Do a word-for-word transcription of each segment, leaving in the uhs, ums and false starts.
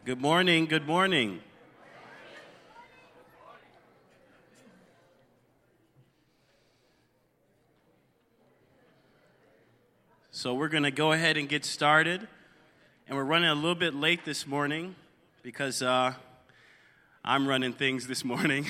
Good morning, good morning. So we're going to go ahead and get started. And we're running a little bit late this morning because uh, I'm running things this morning.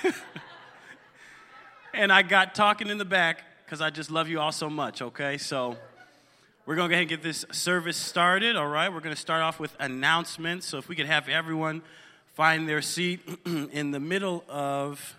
And I got talking in the back because I just love you all so much, okay? So we're going to go ahead and get this service started, all right? We're going to start off with announcements. So if we could have everyone find their seat in the middle of,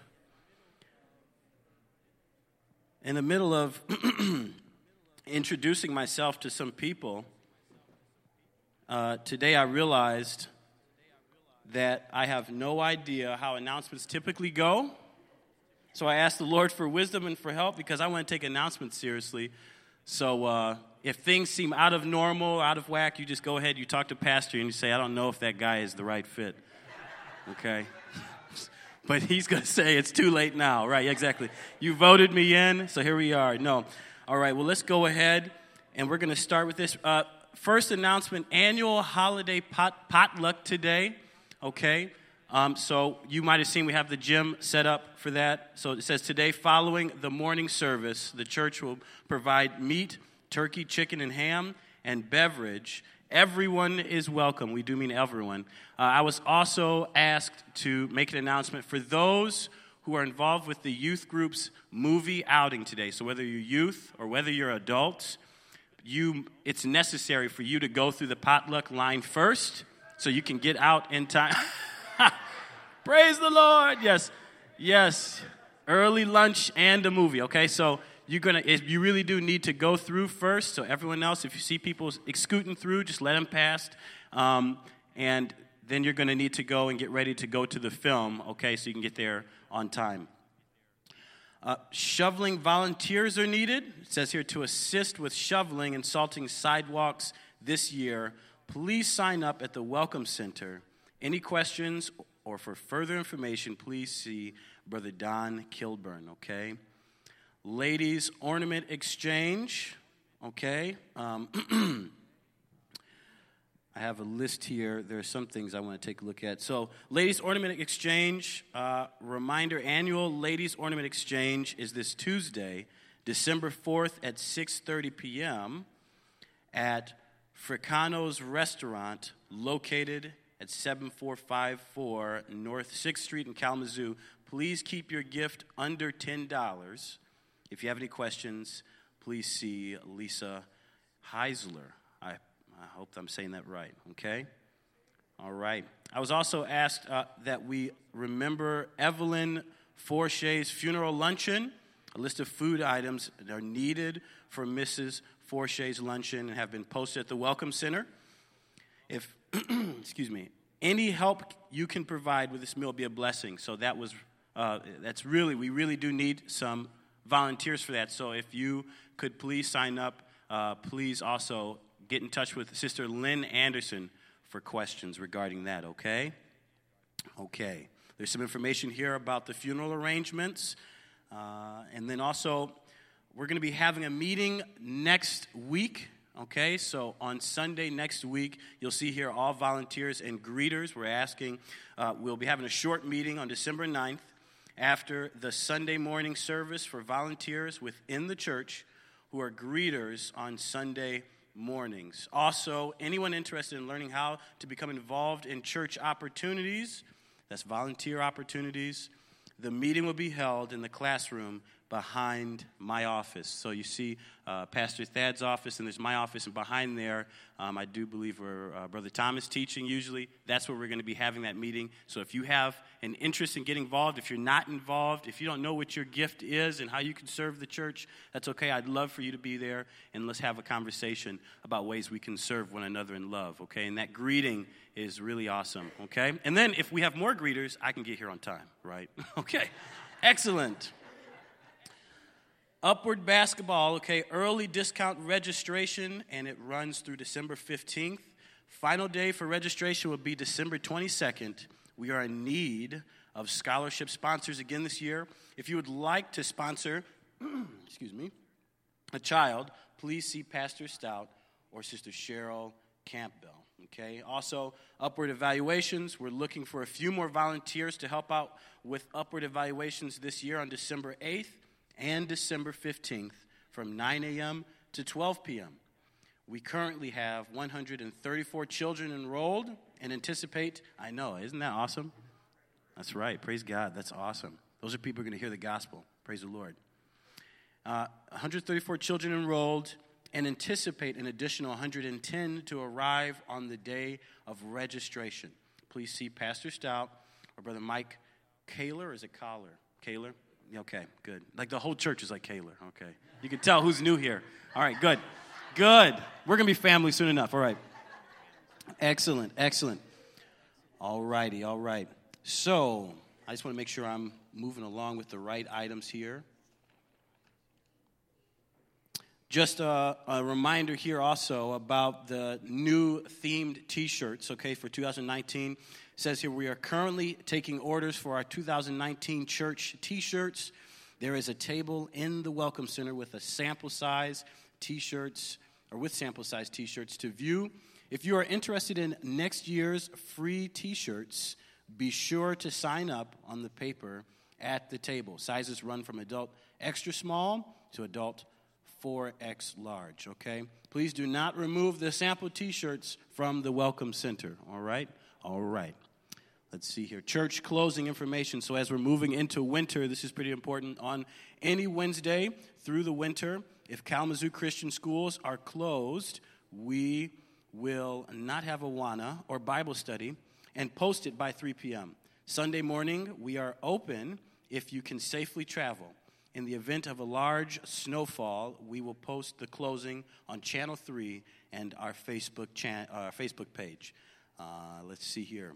in the middle of introducing myself to some people. Uh, today I realized that I have no idea how announcements typically go. So I asked the Lord for wisdom and for help because I want to take announcements seriously. So uh, if things seem out of normal, out of whack, you just go ahead, you talk to pastor, and you say, I don't know if that guy is the right fit. Okay? But he's going to say it's too late now. Right, exactly. You voted me in, so here we are. No. All right, well, let's go ahead, and we're going to start with this. Uh, first announcement, annual holiday pot, potluck today. Okay? Um, so you might have seen we have the gym set up for that. So it says today, following the morning service, the church will provide meat, turkey, chicken, and ham, and beverage. Everyone is welcome. We do mean everyone. Uh, I was also asked to make an announcement for those who are involved with the youth group's movie outing today. So whether you're youth or whether you're adults, you it's necessary for you to go through the potluck line first so you can get out in time. Praise the Lord. Yes. Yes. Early lunch and a movie. Okay, so you're gonna if you really do need to go through first. So everyone else, if you see people scooting through, just let them pass. Um, and then you're going to need to go and get ready to go to the film, okay, so you can get there on time. Uh, shoveling volunteers are needed. It says here to assist with shoveling and salting sidewalks this year. Please sign up at the Welcome Center. Any questions or for further information, please see Brother Don Kilburn, okay? Ladies Ornament Exchange, okay? Um, I have a list here. There are some things I want to take a look at. So, Ladies Ornament Exchange, uh, reminder, annual Ladies Ornament Exchange is this Tuesday, December fourth at six thirty p.m. at Fricano's Restaurant, located at seven four five four North sixth Street in Kalamazoo. Please keep your gift under ten dollars. If you have any questions, please see Lisa Heisler. I, I hope I'm saying that right, okay? All right. I was also asked uh, that we remember Evelyn Forshay's funeral luncheon. A list of food items that are needed for Missus Forshay's luncheon and have been posted at the Welcome Center. If, excuse me, any help you can provide with this meal will be a blessing. So that was, uh, that's really, we really do need some volunteers for that. So if you could please sign up, uh, please also get in touch with Sister Lynn Anderson for questions regarding that, okay? Okay. There's some information here about the funeral arrangements. Uh, and then also, we're going to be having a meeting next week. Okay, so on Sunday next week, you'll see here all volunteers and greeters. We're asking, uh, we'll be having a short meeting on December ninth after the Sunday morning service for volunteers within the church who are greeters on Sunday mornings. Also, anyone interested in learning how to become involved in church opportunities, that's volunteer opportunities, the meeting will be held in the classroom behind my office. So you see uh, Pastor Thad's office, and there's my office, and behind there, um, I do believe where uh, Brother Tom is teaching usually. That's where we're going to be having that meeting. So if you have an interest in getting involved, if you're not involved, if you don't know what your gift is and how you can serve the church, that's okay. I'd love for you to be there, and let's have a conversation about ways we can serve one another in love, okay? And that greeting is really awesome, okay? And then if we have more greeters, I can get here on time, right? Okay, excellent. Upward Basketball, okay, early discount registration, and it runs through December fifteenth. Final day for registration will be December twenty-second. We are in need of scholarship sponsors again this year. If you would like to sponsor, excuse me, a child, please see Pastor Stout or Sister Cheryl Campbell. Okay. Also, upward evaluations. We're looking for a few more volunteers to help out with upward evaluations this year on December eighth and December fifteenth from nine a.m. to twelve p.m. We currently have one hundred thirty-four children enrolled and anticipate, I know, isn't that awesome? That's right. Praise God. That's awesome. Those are people who are going to hear the gospel. Praise the Lord. Uh, one hundred thirty-four children enrolled and anticipate an additional one hundred ten to arrive on the day of registration. Please see Pastor Stout or Brother Mike Kaler. Or is it Collar? Kaler? Okay, good. Like the whole church is like Kaler. Okay. You can tell who's new here. All right, good. Good. We're going to be family soon enough. All right. Excellent, excellent. All righty, all right. So, I just want to make sure I'm moving along with the right items here. Just a, a reminder here also about the new themed T-shirts, okay, for two thousand nineteen. It says here we are currently taking orders for our two thousand nineteen church T-shirts. There is a table in the Welcome Center with a sample size T-shirts, or with sample size T-shirts to view. If you are interested in next year's free T-shirts, be sure to sign up on the paper at the table. Sizes run from adult extra small to adult four X large, okay? Please do not remove the sample T-shirts from the Welcome Center, all right? All right. Let's see here. Church closing information. So as we're moving into winter, this is pretty important. On any Wednesday through the winter, if Kalamazoo Christian schools are closed, we will not have Awana or Bible study and post it by three p.m. Sunday morning, we are open if you can safely travel. In the event of a large snowfall, we will post the closing on Channel three and our Facebook chan- uh, Facebook page. Uh, let's see here.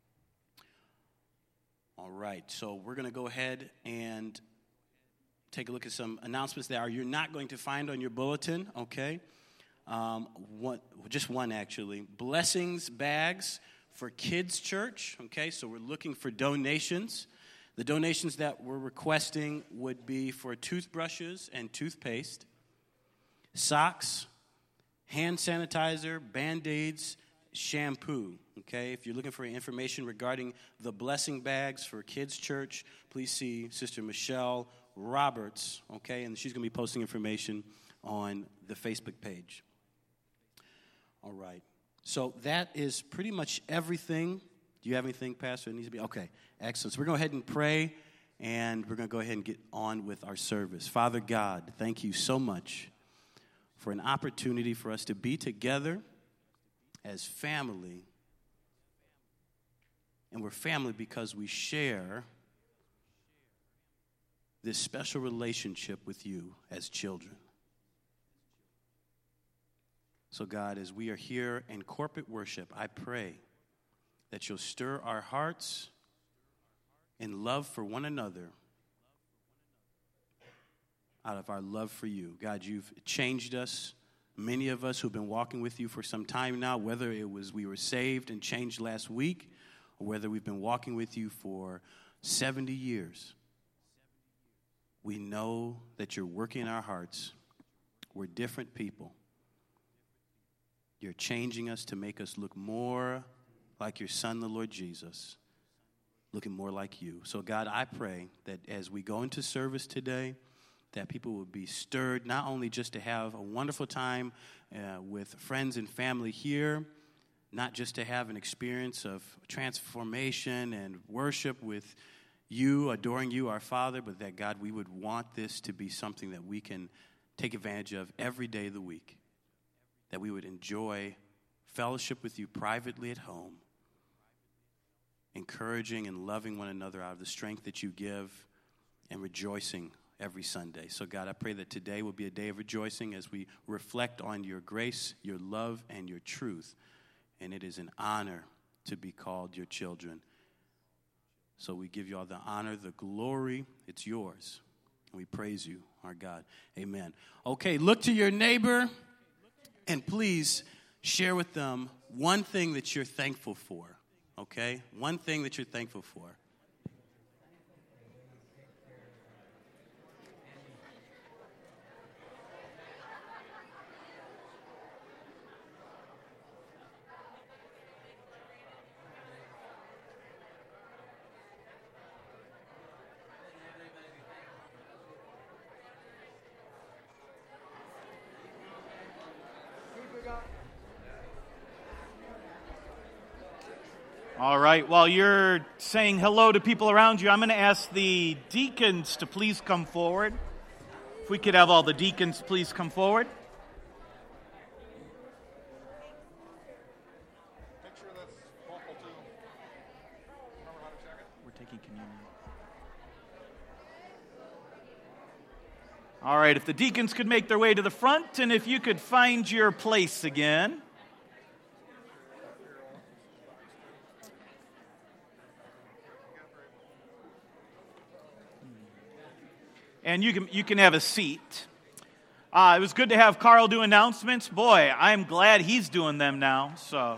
All right, so we're going to go ahead and take a look at some announcements that are you're not going to find on your bulletin, okay? Um, one, just one, actually. Blessings bags for kids' church, okay? So we're looking for donations. The donations that we're requesting would be for toothbrushes and toothpaste, socks, hand sanitizer, Band-Aids, shampoo, okay? If you're looking for information regarding the blessing bags for kids' church, please see Sister Michelle Roberts, okay? And she's going to be posting information on the Facebook page. All right. So that is pretty much everything. Do you have anything, Pastor, that needs to be? Okay, excellent. So we're going to go ahead and pray, and we're going to go ahead and get on with our service. Father God, thank you so much for an opportunity for us to be together as family. And we're family because we share this special relationship with you as children. So God, as we are here in corporate worship, I pray that you'll stir our hearts in love for one another out of our love for you. God, you've changed us. Many of us who've been walking with you for some time now, whether it was we were saved and changed last week, or whether we've been walking with you for seventy years, we know that you're working in our hearts. We're different people. You're changing us to make us look more like your Son, the Lord Jesus, looking more like you. So, God, I pray that as we go into service today, that people will be stirred not only just to have a wonderful time uh, with friends and family here, not just to have an experience of transformation and worship with you, adoring you, our Father, but that, God, we would want this to be something that we can take advantage of every day of the week, that we would enjoy fellowship with you privately at home, encouraging and loving one another out of the strength that you give, and rejoicing every Sunday. So, God, I pray that today will be a day of rejoicing as we reflect on your grace, your love, and your truth. And it is an honor to be called your children. So we give you all the honor, the glory. It's yours. And we praise you, our God. Amen. Okay, look to your neighbor and please share with them one thing that you're thankful for. Okay? One thing that you're thankful for. All right, while you're saying hello to people around you, I'm going to ask the deacons to please come forward. If we could have all the deacons please come forward. Make sure that's vocal too. Remember how to check it? We're taking communion. All right, if the deacons could make their way to the front, and if you could find your place again. And you can you can have a seat. Uh, it was good to have Carl do announcements. Boy, I'm glad he's doing them now. So,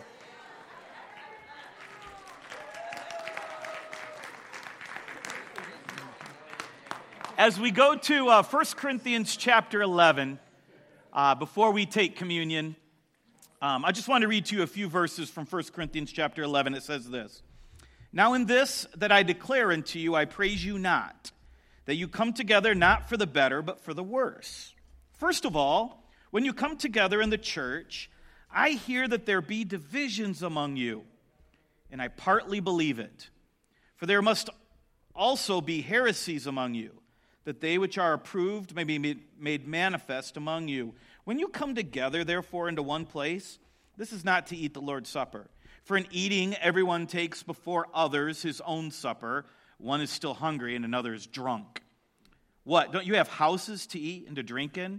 as we go to uh, First Corinthians chapter eleven, uh, before we take communion, um, I just want to read to you a few verses from First Corinthians chapter eleven. It says this: "Now in this that I declare unto you, I praise you not, that you come together not for the better, but for the worse. First of all, when you come together in the church, I hear that there be divisions among you, and I partly believe it. For there must also be heresies among you, that they which are approved may be made manifest among you. When you come together, therefore, into one place, this is not to eat the Lord's Supper. For in eating, everyone takes before others his own supper. One is still hungry and another is drunk. What, don't you have houses to eat and to drink in?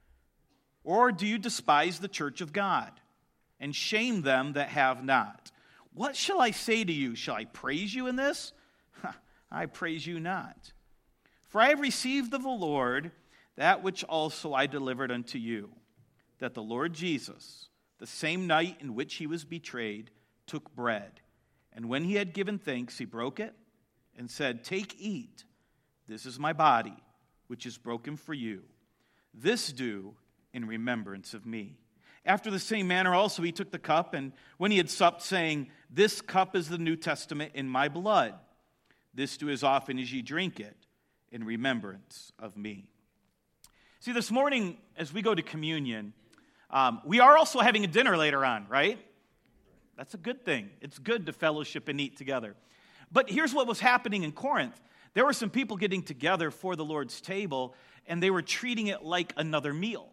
Or do you despise the church of God and shame them that have not? What shall I say to you? Shall I praise you in this? I praise you not. For I have received of the Lord that which also I delivered unto you, that the Lord Jesus, the same night in which he was betrayed, took bread. And when he had given thanks, he broke it and said, Take, eat. This is my body, which is broken for you. This do in remembrance of me. After the same manner also he took the cup, and when he had supped, saying, This cup is the New Testament in my blood. This do as often as ye drink it in remembrance of me." See, this morning, as we go to communion, um, we are also having a dinner later on, right? That's a good thing. It's good to fellowship and eat together. But here's what was happening in Corinth. There were some people getting together for the Lord's table, and they were treating it like another meal.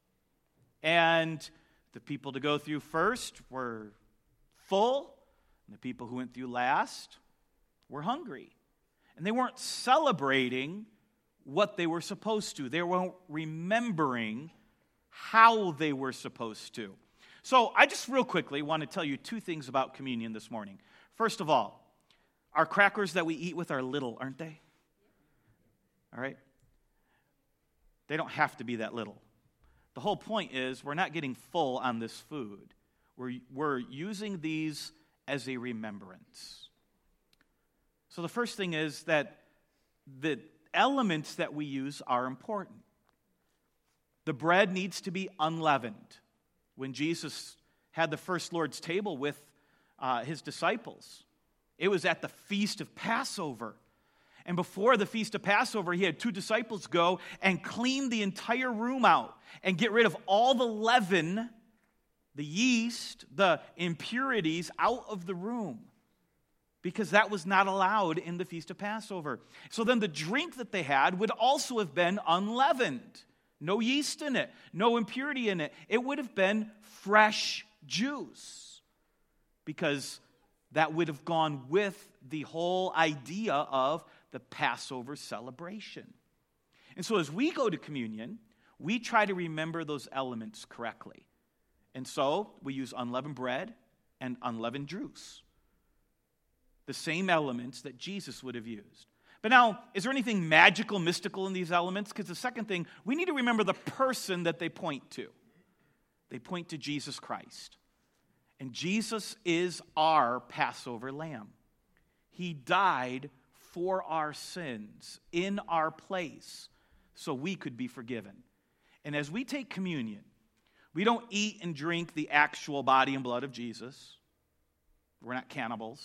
And the people to go through first were full, and the people who went through last were hungry. And they weren't celebrating what they were supposed to. They weren't remembering how they were supposed to. So I just real quickly want to tell you two things about communion this morning. First of all, our crackers that we eat with are little, aren't they? All right? They don't have to be that little. The whole point is we're not getting full on this food. We're, we're using these as a remembrance. So the first thing is that the elements that we use are important. The bread needs to be unleavened. When Jesus had the first Lord's table with uh, his disciples, it was at the Feast of Passover. And before the Feast of Passover, he had two disciples go and clean the entire room out and get rid of all the leaven, the yeast, the impurities out of the room, because that was not allowed in the Feast of Passover. So then the drink that they had would also have been unleavened. No yeast in it, no impurity in it. It would have been fresh juice, because that would have gone with the whole idea of the Passover celebration. And so as we go to communion, we try to remember those elements correctly. And so we use unleavened bread and unleavened juice, the same elements that Jesus would have used. But now, is there anything magical, mystical in these elements? Because the second thing, we need to remember the person that they point to. They point to Jesus Christ. And Jesus is our Passover lamb. He died for our sins in our place so we could be forgiven. And as we take communion, we don't eat and drink the actual body and blood of Jesus. We're not cannibals.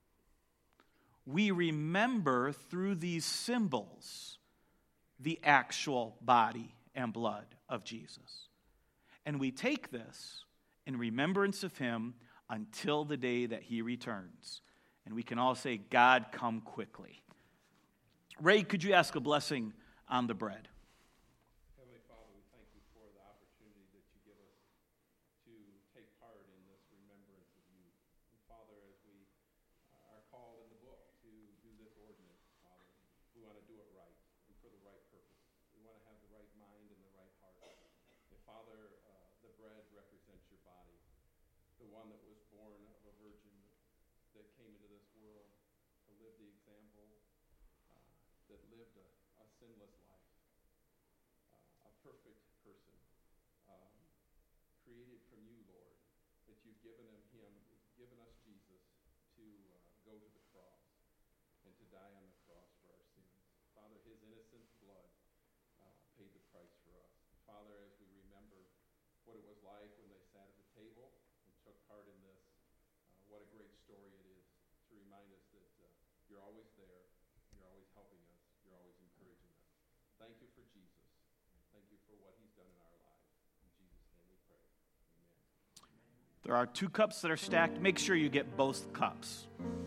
We remember through these symbols the actual body and blood of Jesus. And we take this in remembrance of him until the day that he returns. And we can all say, God, come quickly. Ray, could you ask a blessing on the bread? Heavenly Father, we thank you for the opportunity that you give us to take part in this remembrance of you. And Father, as we uh, are called in the book to do this ordinance, Father, we want to do it right and for the right purpose. We want to have the right mind and the right heart. And Father, uh, the bread represents your body, the one that was born of a virgin that came into this world to live the example, uh, that lived a, a sinless life. Uh, a perfect person, um, created from you, Lord, that you've given him, him given us Jesus to uh, go to the cross and to die on the cross for our sins. Father, his innocent blood uh, paid the price for us. Father, as we remember what it was like when they sat at the table and took part in this, uh, what a great story it is to remind us that uh, you're always there, you're always helping us, you're always encouraging us. Thank you for Jesus. Thank you for what he's done in our lives. In Jesus' name we pray. Amen. There are two cups that are stacked. Make sure you get both cups.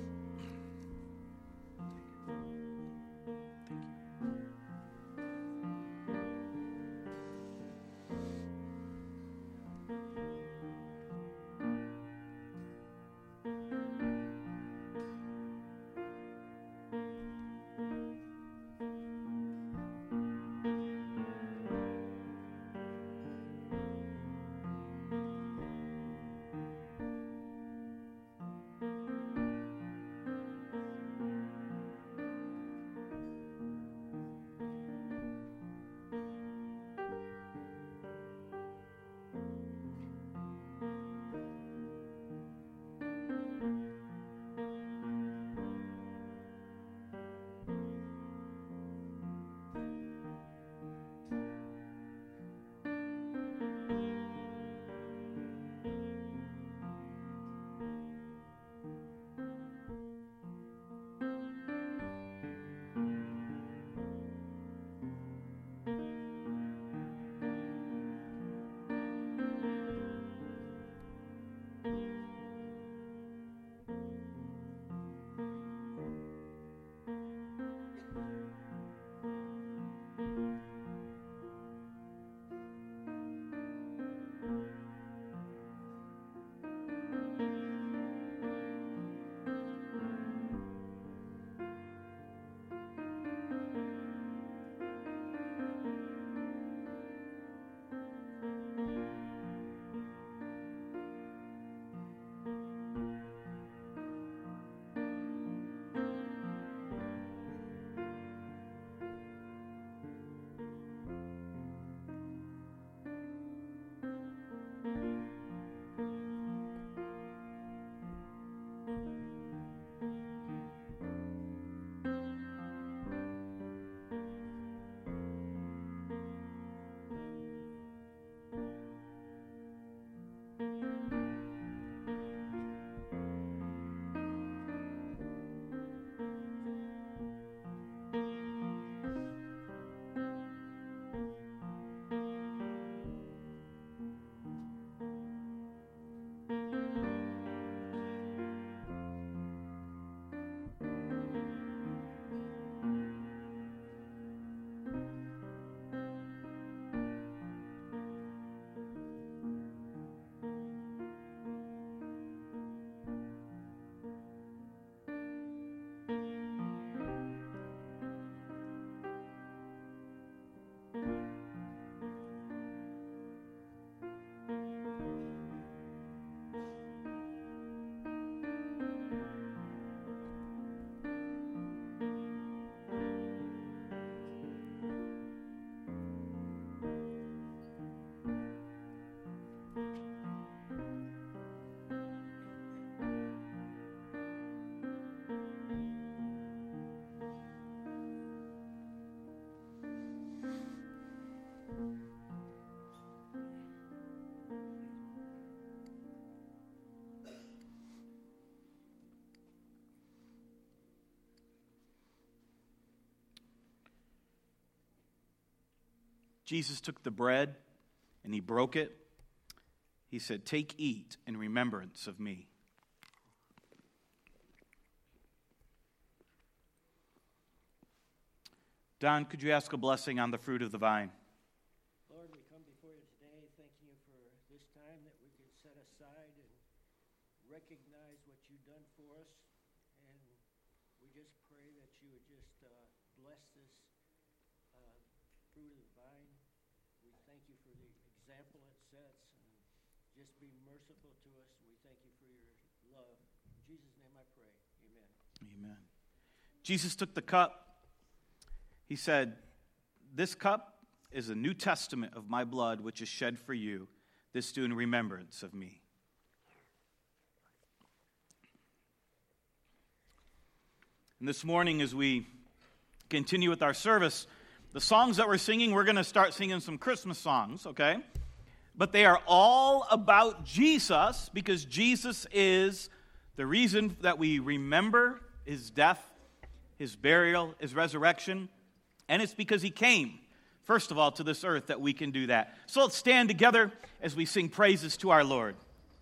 Jesus took the bread and he broke it. He said, "Take, eat in remembrance of me." Don, could you ask a blessing on the fruit of the vine? Lord, we come before you today thanking you for this time that we could set aside and recognize what you've done for us. And we just pray that you would just uh, bless this uh, fruit of the vine. We thank you for the example it sets, and just be merciful to us. We thank you for your love. In Jesus' name I pray. Amen. Amen. Jesus took the cup. He said, "This cup is a New Testament of my blood, which is shed for you. This do in remembrance of me." And this morning, as we continue with our service, the songs that we're singing, we're going to start singing some Christmas songs, okay? But they are all about Jesus, because Jesus is the reason that we remember his death, his burial, his resurrection. And it's because he came, first of all, to this earth that we can do that. So let's stand together as we sing praises to our Lord.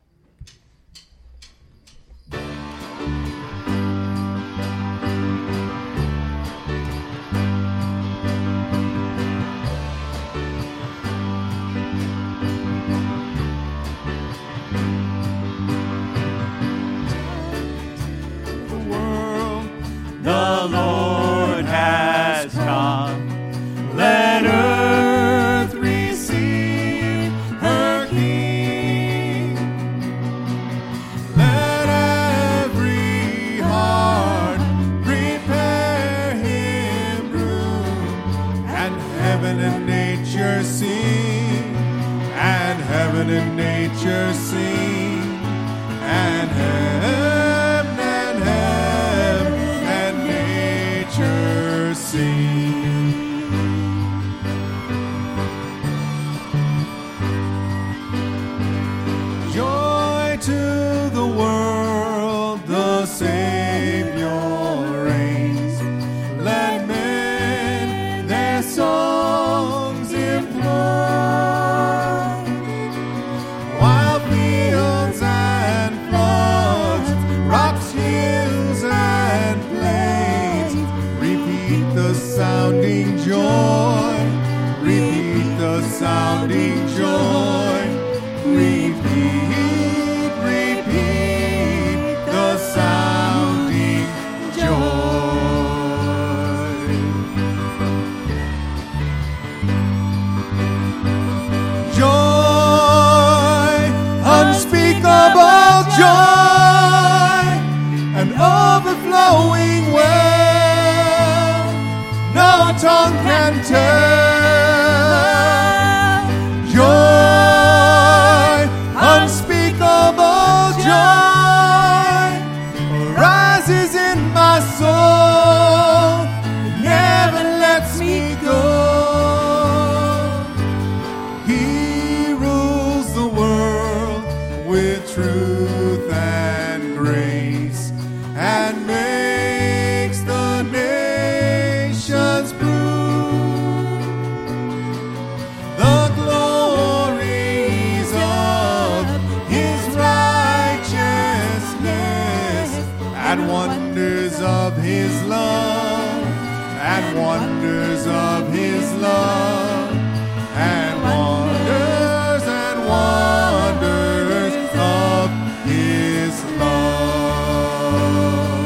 The Lord has come. Let earth receive her King. Let every heart prepare him room. And heaven and nature sing. And heaven and nature sing. And heaven and heaven and nature sing. Joy to the world, the Savior reigns. Let men their songs employ, while fields and floods, rocks, hills, and plains repeat the sounding joy, repeat the sounding joy, repeat, repeat the sounding joy. Joy, unspeakable joy, an overflowing well, no tongue can tell. Joy, unspeakable joy, rises in my soul, never lets me go. He rules the world with truth and grace, and makes the nations prove the glories of his righteousness, and wonders of his love, and wonders of his love, and wonders and wonders of his love.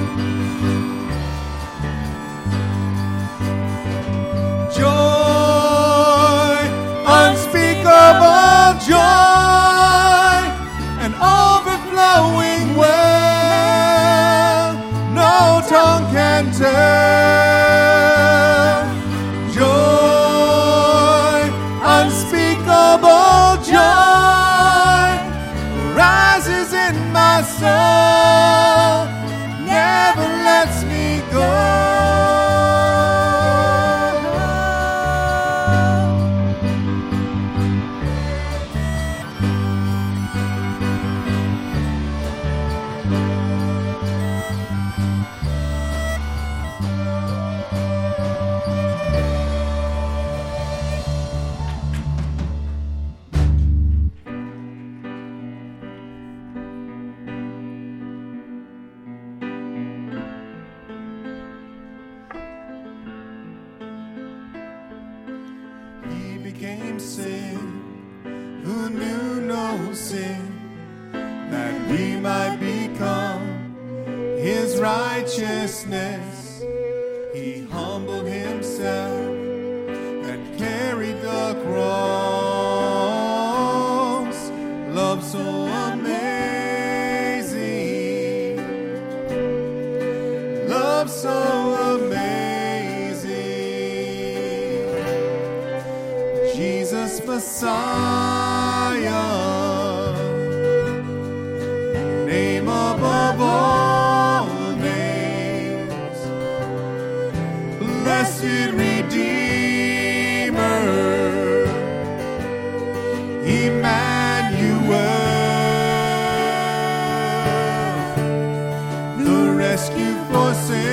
Joy, unspeakable joy, an overflowing well, no tongue can tell. Joy, became sin, who knew no sin, that we might become his righteousness. He humbled himself and carried the cross. Love so amazing, love so amazing. Jesus Messiah, name above all names, blessed Redeemer, Emmanuel, the rescue for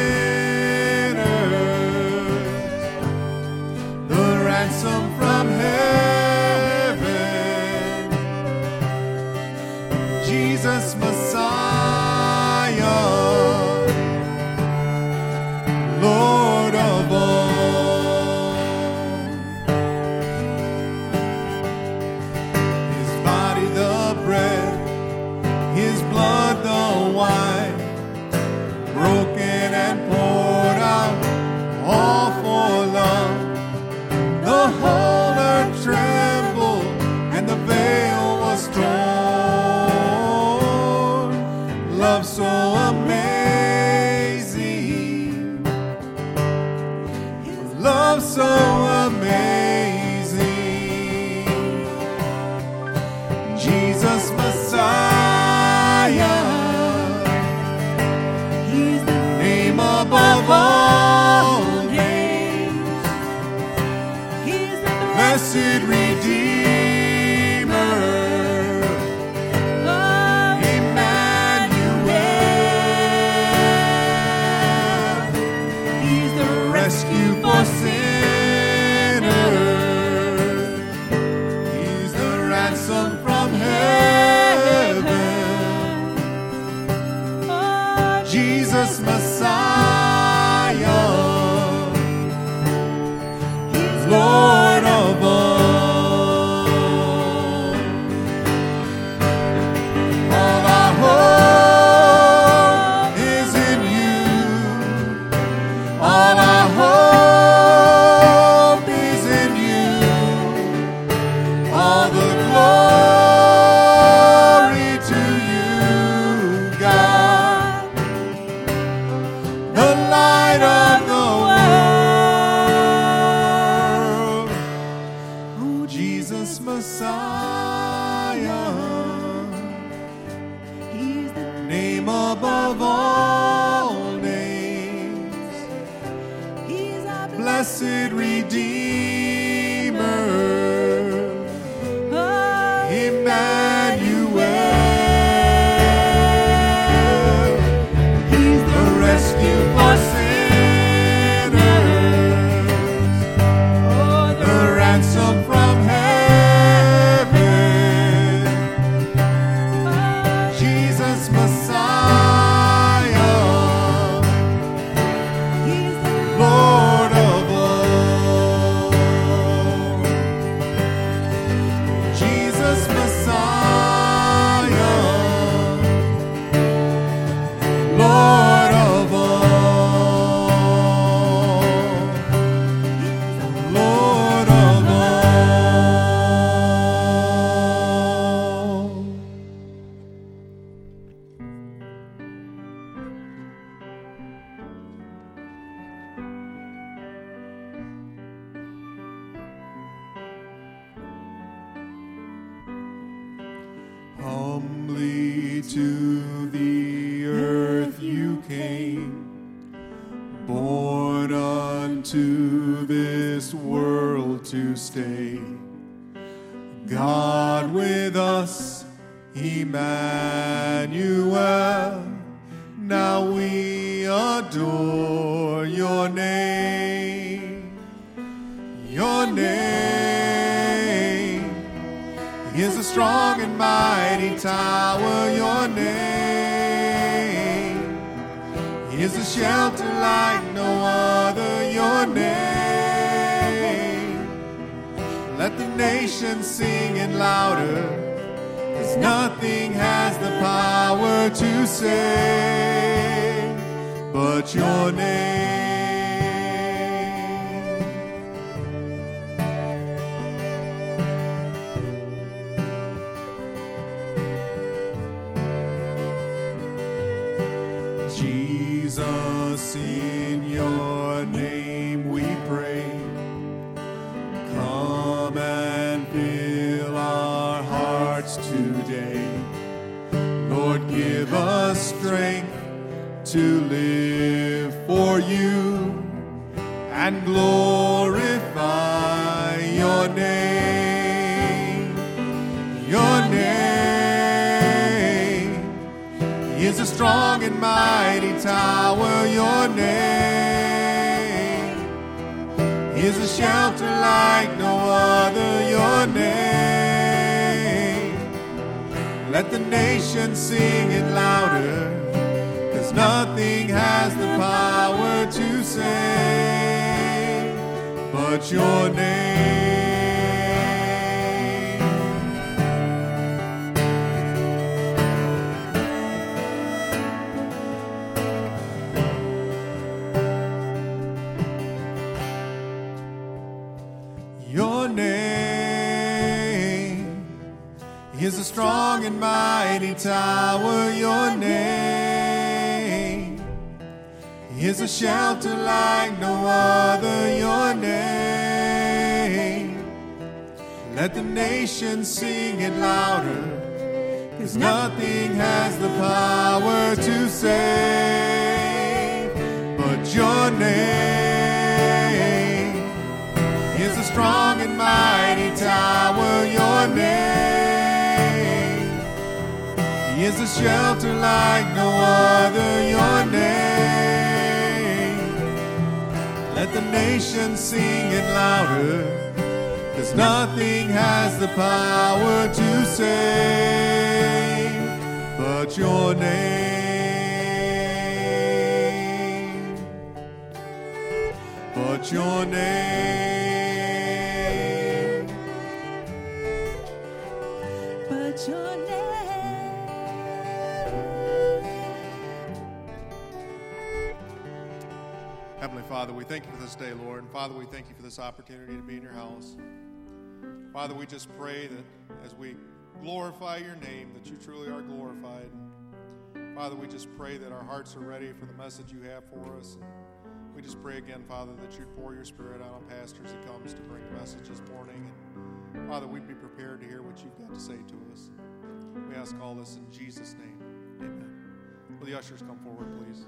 sinners, the ransom from heaven, Jesus Messiah, Lord of all. His body the bread, his blood the wine, broken and poured out, all for love. The whole earth trembled and the veil was torn. Love so amazing, love so amazing. Jesus Messiah, he's the name above all names. He's the blessed Redeemer, Emmanuel. He's the rescue for sinners. He's the ransom from heaven. Jesus Messiah, Lord of all. All our hope is in you. All our hope is in you. All the glory to you, God, the light of the world. Oh, Jesus Messiah, he's the name above all names. He's our blessed Redeemer, Emmanuel. He's the rescue for sinners, the ransom from heaven. Jesus Messiah, Lord of all. Jesus Messiah, Lord of all. Lord of all. Humbly to the earth you came, born unto this world to stay. God with us, Emmanuel. Now we adore your name. Your name is a strong and mighty tower. Your name is a shelter like no other. Your name, let the nations singing louder, 'cause nothing has the power to save but your name. Jesus, in your name we pray. Come and fill our hearts today. Lord, give us strength to live for you and glorify your name. Your name is a strong and mighty tower. Your name is a shelter like no other. Your name, let the nations sing it louder, 'cause nothing has the power to save but your name. Your name is a strong and mighty tower. Your name is a shelter like no other. Your name, let the nations sing it louder, 'cause nothing has the power to save but your name. Is a strong and mighty tower. Your name is a shelter like no other. Your name, let the nations sing it louder, 'cause nothing has the power to save but your name. But your name. But your name. Heavenly Father, we thank you for this day, Lord. And Father, we thank you for this opportunity to be in your house. Father, we just pray that as we glorify your name, that you truly are glorified. Father, we just pray that our hearts are ready for the message you have for us. We just pray again, Father, that you'd pour your Spirit out on pastors that comes to bring the message this morning. And Father, we'd be prepared to hear what you've got to say to us. We ask all this in Jesus' name. Amen. Will the ushers come forward, please?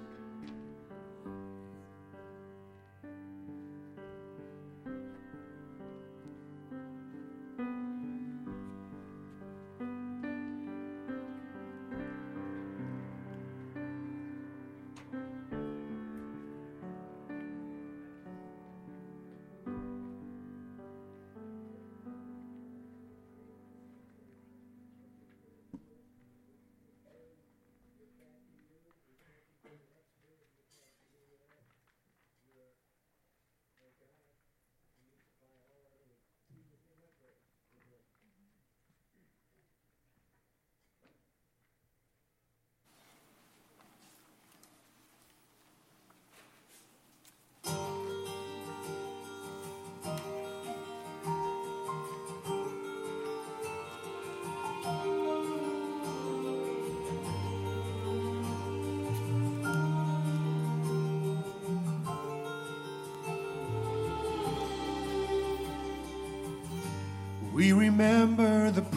We remember the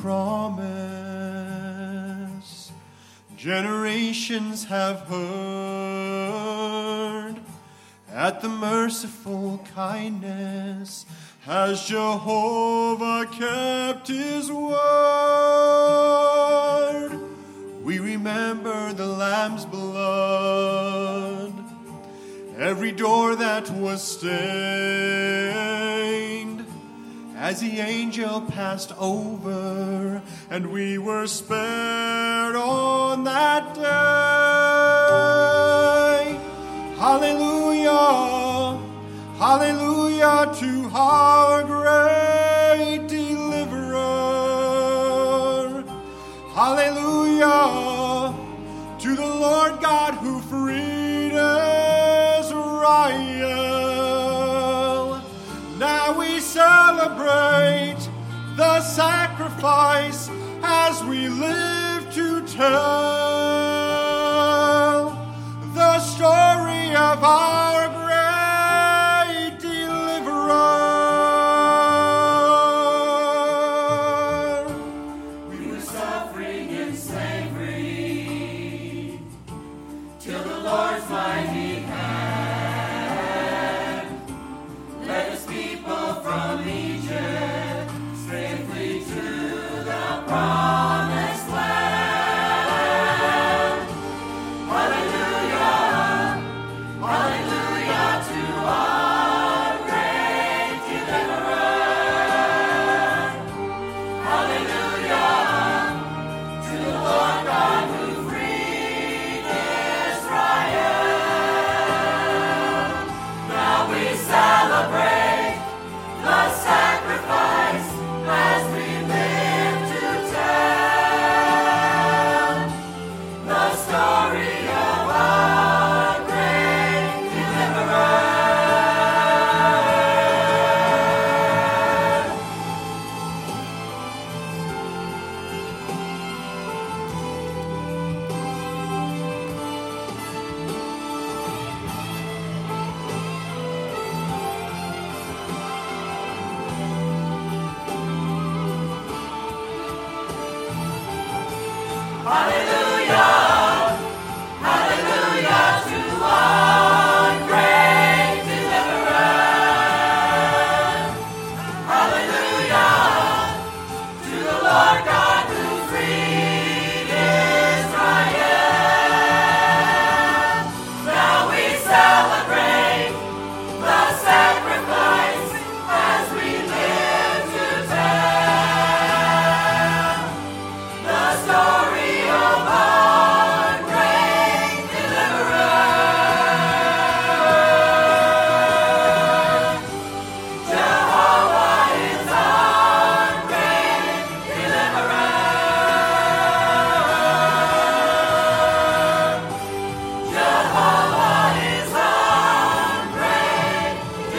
promise generations have heard, at the merciful kindness has Jehovah kept his word. We remember the Lamb's blood, every door that was stained, as the angel passed over, and we were spared on that day. Hallelujah, hallelujah to our great deliverer. celebrate the sacrifice as we live to tell the story of our great deliverer. We were suffering in slavery till the Lord's mighty hand led his people from Egypt safely to the promised land. Hallelujah, hallelujah to our great deliverer. Hallelujah to the Lord God who freed Israel. Now we celebrate the sacrifice as we live to tell the story of our great deliverer. Hallelujah, hallelujah to our great deliverer. Hallelujah to the Lord God who freed Israel. Now we celebrate the sacrifice as we live to tell the story of our great deliverer. Jehovah is our great deliverer. Jehovah is our great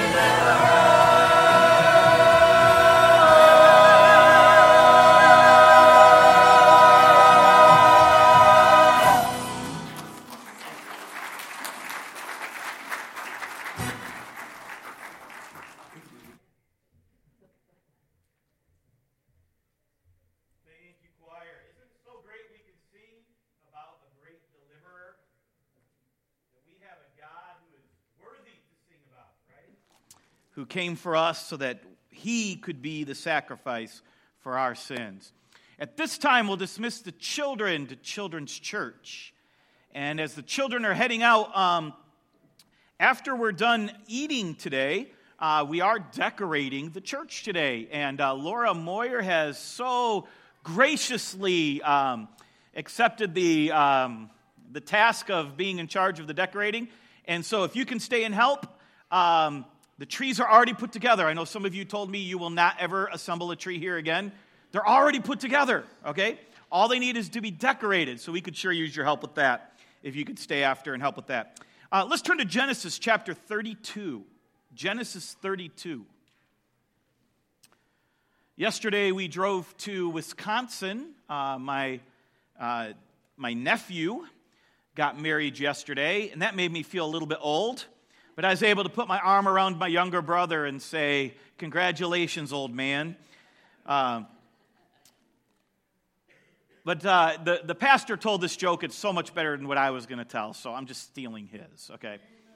Thank you, choir. Isn't it so great we can sing about the great deliverer? That we have a God who is worthy to sing about, right? Who came for us so that he could be the sacrifice for our sins. At this time, we'll dismiss the children to Children's Church. And as the children are heading out, um, after we're done eating today, uh, we are decorating the church today. And uh, Laura Moyer has so graciously um, accepted the, um, the task of being in charge of the decorating. And so if you can stay and help, um, the trees are already put together. I know some of you told me you will not ever assemble a tree here again. They're already put together, okay? All they need is to be decorated, so we could sure use your help with that, if you could stay after and help with that. Uh, let's turn to Genesis chapter thirty-two. Genesis thirty-two. Yesterday we drove to Wisconsin. Uh, my, uh, my nephew got married yesterday, and that made me feel a little bit old. But I was able to put my arm around my younger brother and say, "Congratulations, old man." Uh, But uh, the, the pastor told this joke. It's so much better than what I was going to tell, so I'm just stealing his, okay?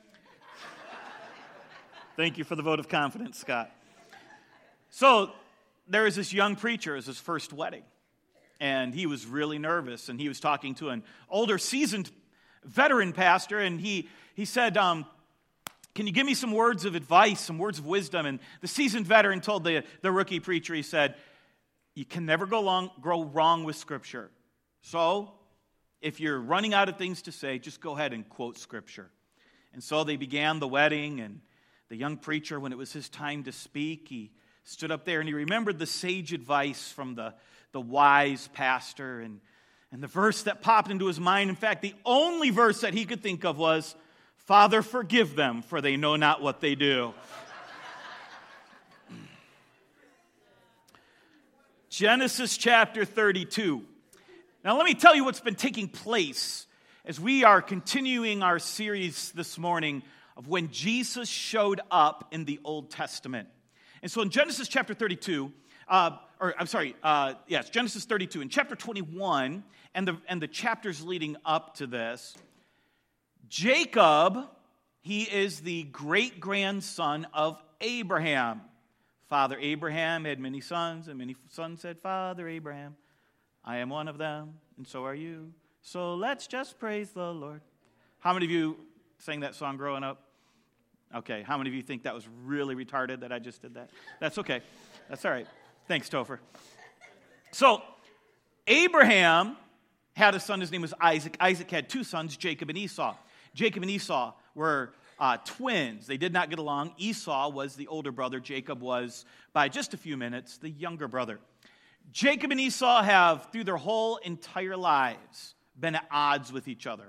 Thank you for the vote of confidence, Scott. So there was this young preacher. It was his first wedding, and he was really nervous, and he was talking to an older, seasoned veteran pastor, and he, he said, um, can you give me some words of advice, some words of wisdom? And the seasoned veteran told the, the rookie preacher, he said, you can never go, long, go wrong with Scripture. So, if you're running out of things to say, just go ahead and quote Scripture. And so they began the wedding, and the young preacher, when it was his time to speak, he stood up there and he remembered the sage advice from the, the wise pastor. And, and the verse that popped into his mind, in fact, the only verse that he could think of was, "Father, forgive them, for they know not what they do." Genesis chapter thirty-two. Now let me tell you what's been taking place as we are continuing our series this morning of when Jesus showed up in the Old Testament. And so in Genesis chapter thirty-two, uh, or I'm sorry, uh, yes, Genesis thirty-two, in chapter twenty-one, and the, and the chapters leading up to this, Jacob, he is the great-grandson of Abraham. Father Abraham had many sons, and many sons said, Father Abraham, I am one of them, and so are you. So let's just praise the Lord. How many of you sang that song growing up? Okay, how many of you think that was really retarded that I just did that? That's okay. That's all right. Thanks, Topher. So, Abraham had a son, his name was Isaac. Isaac had two sons, Jacob and Esau. Jacob and Esau were uh, twins. They did not get along. Esau was the older brother. Jacob was, by just a few minutes, the younger brother. Jacob and Esau have, through their whole entire lives, been at odds with each other.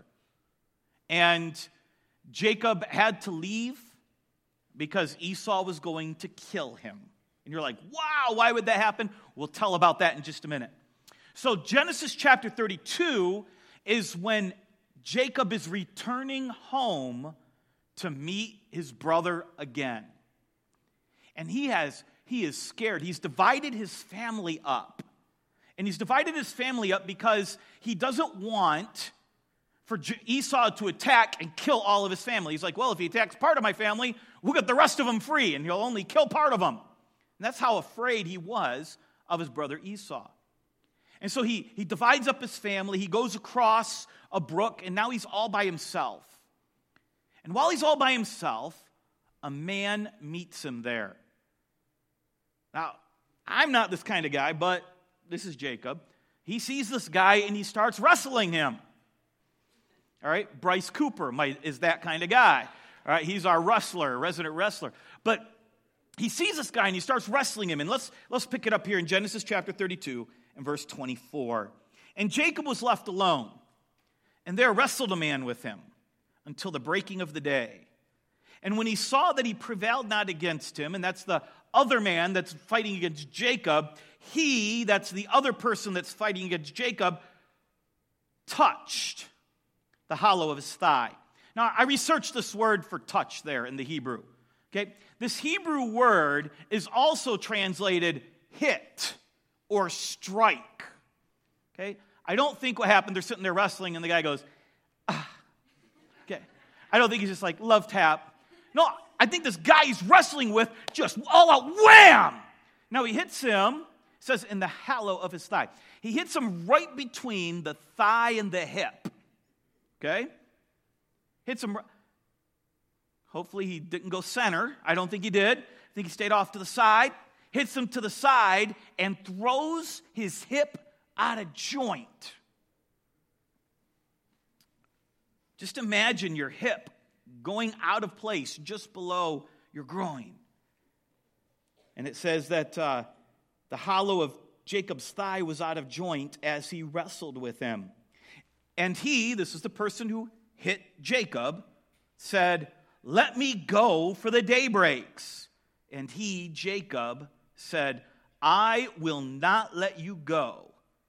And Jacob had to leave because Esau was going to kill him. And you're like, wow, why would that happen? We'll tell about that in just a minute. So Genesis chapter thirty-two is when Jacob is returning home to meet his brother again. And he has he is scared. He's divided his family up. And he's divided his family up because he doesn't want for Esau to attack and kill all of his family. He's like, well, if he attacks part of my family, we'll get the rest of them free, and he'll only kill part of them. And that's how afraid he was of his brother Esau. And so he, he divides up his family. He goes across a brook, and now he's all by himself. And while he's all by himself, a man meets him there. Now, I'm not this kind of guy, but this is Jacob. He sees this guy, and he starts wrestling him. All right, Bryce Cooper might, is that kind of guy. All right, he's our wrestler, resident wrestler. But he sees this guy, and he starts wrestling him. And let's, let's pick it up here in Genesis chapter thirty-two and verse twenty-four. And Jacob was left alone, and there wrestled a man with him until the breaking of the day. And when he saw that he prevailed not against him, and that's the other man that's fighting against Jacob, he, that's the other person that's fighting against Jacob, touched the hollow of his thigh. Now, I researched this word for touch there in the Hebrew. Okay? This Hebrew word is also translated hit or strike. Okay? I don't think what happened, they're sitting there wrestling and the guy goes, ah. Okay. I don't think he's just like, love tap. No, I think this guy he's wrestling with just all out wham! Now he hits him, it says in the hollow of his thigh. He hits him right between the thigh and the hip. Okay? Hits him. Hopefully he didn't go center. I don't think he did. I think he stayed off to the side. Hits him to the side and throws his hip out of joint. Just imagine your hip going out of place just below your groin. And it says that uh, the hollow of Jacob's thigh was out of joint as he wrestled with him. And he, this is the person who hit Jacob, said, let me go, for the day breaks. And he, Jacob, said, I will not let you go,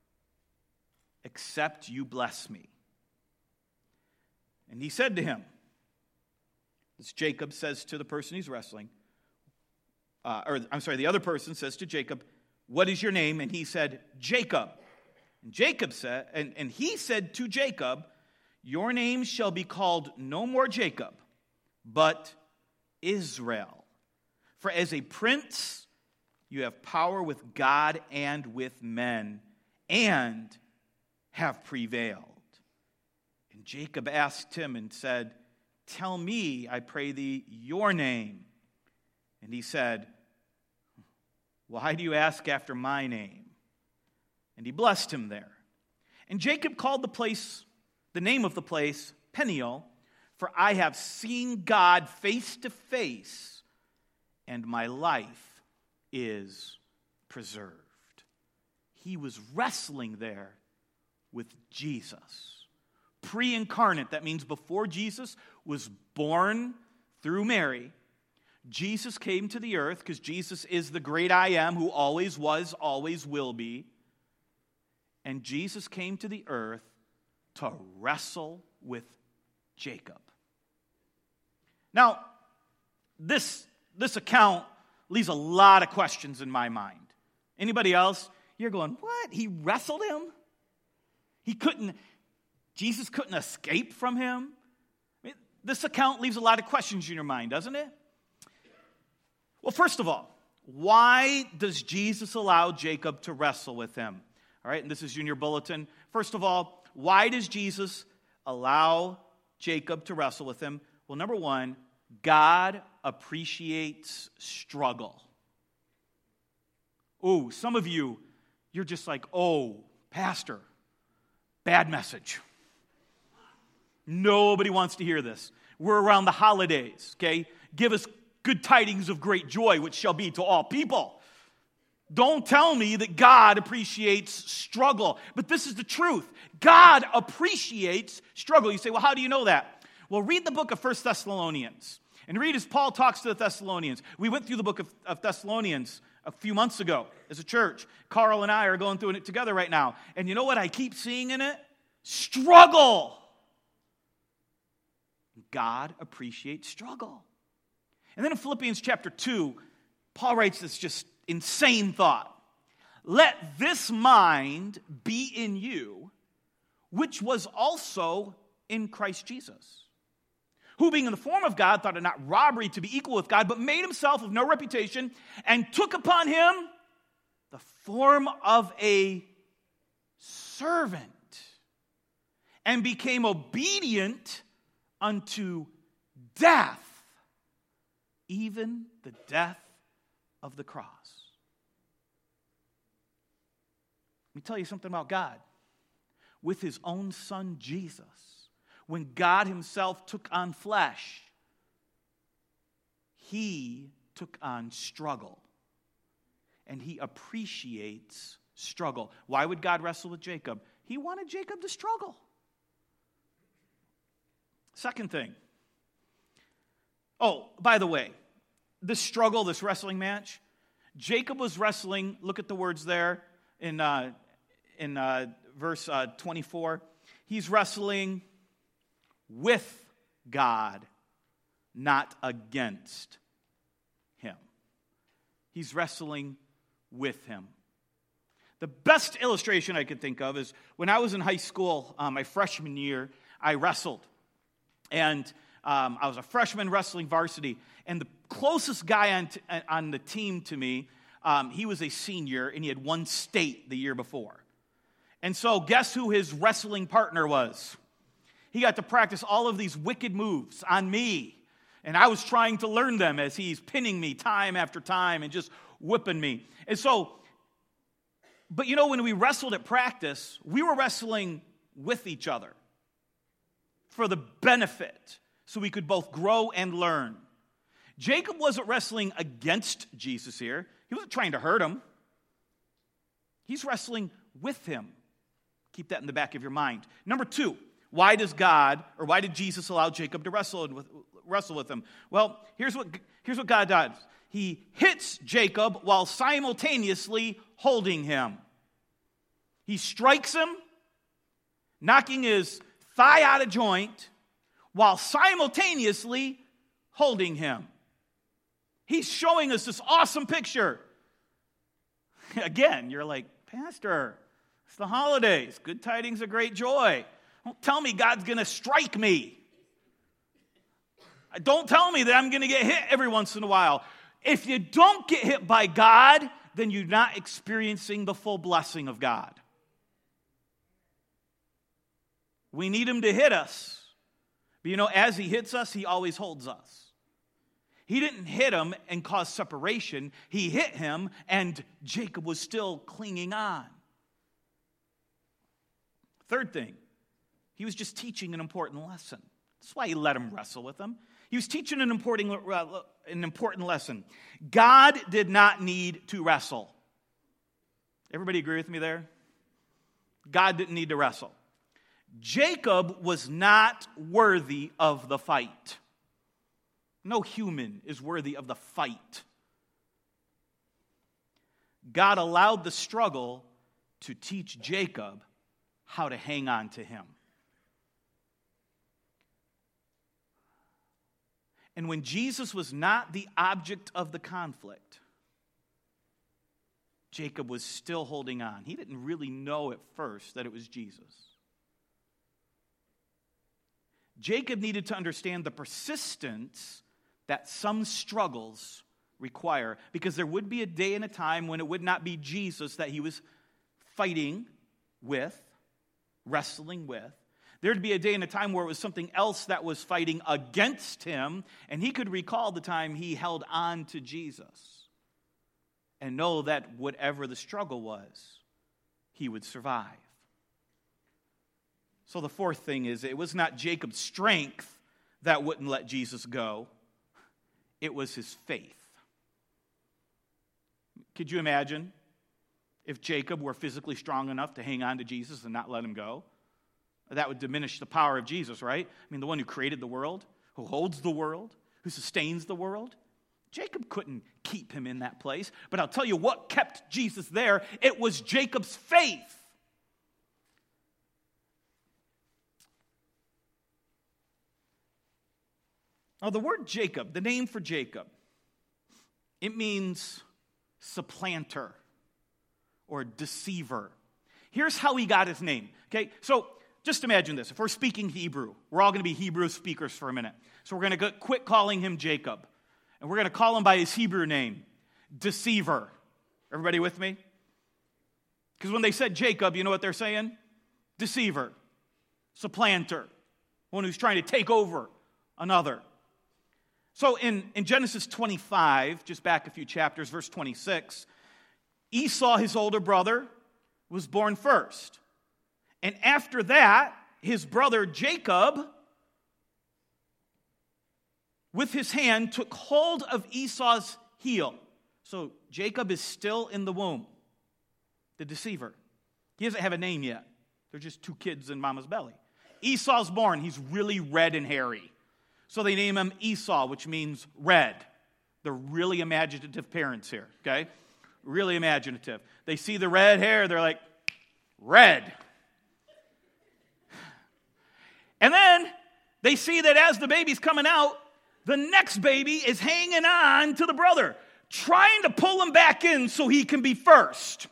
except you bless me. And he said to him, this Jacob says to the person he's wrestling, uh, or I'm sorry, the other person says to Jacob, what is your name? And he said, Jacob. And Jacob said, and, and he said to Jacob, your name shall be called no more Jacob, but Israel. For as a prince, you have power with God and with men, and have prevailed. And Jacob asked him and said, tell me, I pray thee, your name. And he said, why do you ask after my name? And he blessed him there. And Jacob called the place, the name of the place, Peniel, for I have seen God face to face, and my life is preserved. He was wrestling there with Jesus. Pre-incarnate, that means before Jesus was born through Mary, Jesus came to the earth, because Jesus is the great I am who always was, always will be. And Jesus came to the earth to wrestle with Jacob. Now, this, this account leaves a lot of questions in my mind. Anybody else? You're going, what? He wrestled him? He couldn't, Jesus couldn't escape from him? I mean, this account leaves a lot of questions in your mind, doesn't it? Well, first of all, why does Jesus allow Jacob to wrestle with him? All right, and this is in your bulletin. First of all, why does Jesus allow Jacob to wrestle with him? Well, number one, God appreciates struggle. Oh, some of you, you're just like, oh, pastor, bad message. Nobody wants to hear this. We're around the holidays, okay? Give us good tidings of great joy, which shall be to all people. Don't tell me that God appreciates struggle. But this is the truth. God appreciates struggle. You say, well, how do you know that? Well, read the book of First Thessalonians. And read as Paul talks to the Thessalonians. We went through the book of, of Thessalonians a few months ago as a church. Carl and I are going through it together right now. And you know what I keep seeing in it? Struggle. God appreciates struggle. And then in Philippians chapter two, Paul writes this just insane thought. Let this mind be in you, which was also in Christ Jesus, who being in the form of God thought it not robbery to be equal with God, but made himself of no reputation, and took upon him the form of a servant, and became obedient unto death, even the death of the cross. Let me tell you something about God. With his own son Jesus, when God himself took on flesh, he took on struggle. And he appreciates struggle. Why would God wrestle with Jacob? He wanted Jacob to struggle. Second thing. Oh, by the way, this struggle, this wrestling match, Jacob was wrestling, look at the words there in, uh, in uh, verse uh, twenty-four. He's wrestling with God, not against him. He's wrestling with him. The best illustration I could think of is when I was in high school, uh, my freshman year, I wrestled. And um, I was a freshman wrestling varsity. And the closest guy on, t- on the team to me, um, he was a senior, and he had won state the year before. And so guess who his wrestling partner was? He got to practice all of these wicked moves on me. And I was trying to learn them as he's pinning me time after time and just whipping me. And so, but you know, when we wrestled at practice, we were wrestling with each other for the benefit, so we could both grow and learn. Jacob wasn't wrestling against Jesus here. He wasn't trying to hurt him. He's wrestling with him. Keep that in the back of your mind. Number two, why does God, or why did Jesus allow Jacob to wrestle with, wrestle with him? Well, here's what, here's what God does. He hits Jacob while simultaneously holding him. He strikes him, knocking his thigh out of joint, while simultaneously holding him. He's showing us this awesome picture. Again, you're like, Pastor, it's the holidays. Good tidings of great joy. Don't tell me God's going to strike me. Don't tell me that I'm going to get hit every once in a while. If you don't get hit by God, then you're not experiencing the full blessing of God. We need him to hit us. But you know, as he hits us, he always holds us. He didn't hit him and cause separation. He hit him, and Jacob was still clinging on. Third thing, he was just teaching an important lesson. That's why he let him wrestle with him. He was teaching an important, uh, an important lesson. God did not need to wrestle. Everybody agree with me there? God didn't need to wrestle. Jacob was not worthy of the fight. No human is worthy of the fight. God allowed the struggle to teach Jacob how to hang on to him. And when Jesus was not the object of the conflict, Jacob was still holding on. He didn't really know at first that it was Jesus. Jacob needed to understand the persistence that some struggles require, because there would be a day and a time when it would not be Jesus that he was fighting with, wrestling with. There'd be a day and a time where it was something else that was fighting against him, and he could recall the time he held on to Jesus and know that whatever the struggle was, he would survive. So the fourth thing is, it was not Jacob's strength that wouldn't let Jesus go. It was his faith. Could you imagine if Jacob were physically strong enough to hang on to Jesus and not let him go? That would diminish the power of Jesus, right? I mean, the one who created the world, who holds the world, who sustains the world. Jacob couldn't keep him in that place. But I'll tell you what kept Jesus there. It was Jacob's faith. Now, the word Jacob, the name for Jacob, it means supplanter or deceiver. Here's how he got his name. Okay, so just imagine this. If we're speaking Hebrew, we're all going to be Hebrew speakers for a minute. So we're going to quit calling him Jacob. And we're going to call him by his Hebrew name, deceiver. Everybody with me? Because when they said Jacob, you know what they're saying? Deceiver, supplanter, one who's trying to take over another. So in, in Genesis twenty-five, just back a few chapters, verse twenty-six, Esau, his older brother, was born first. And after that, his brother Jacob, with his hand, took hold of Esau's heel. So Jacob is still in the womb, the deceiver. He doesn't have a name yet. They're just two kids in mama's belly. Esau's born. He's really red and hairy. So they name him Esau, which means red. They're really imaginative parents here, okay? Really imaginative. They see the red hair, they're like, red. And then they see that as the baby's coming out, the next baby is hanging on to the brother, trying to pull him back in so he can be first.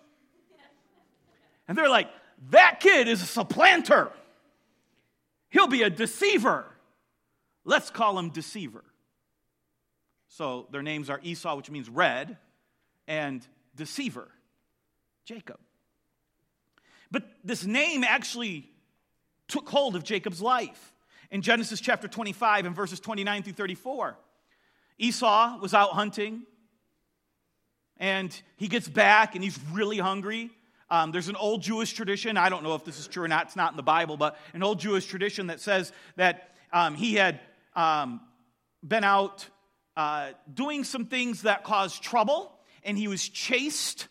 And they're like, that kid is a supplanter. He'll be a deceiver. Let's call him deceiver. So their names are Esau, which means red, and deceiver, Jacob. But this name actually took hold of Jacob's life. In Genesis chapter twenty-five and verses twenty-nine through thirty-four, Esau was out hunting, and he gets back, and he's really hungry. Um, there's an old Jewish tradition. I don't know if this is true or not. It's not in the Bible, but an old Jewish tradition that says that um, he had um, been out uh, doing some things that caused trouble, and he was chased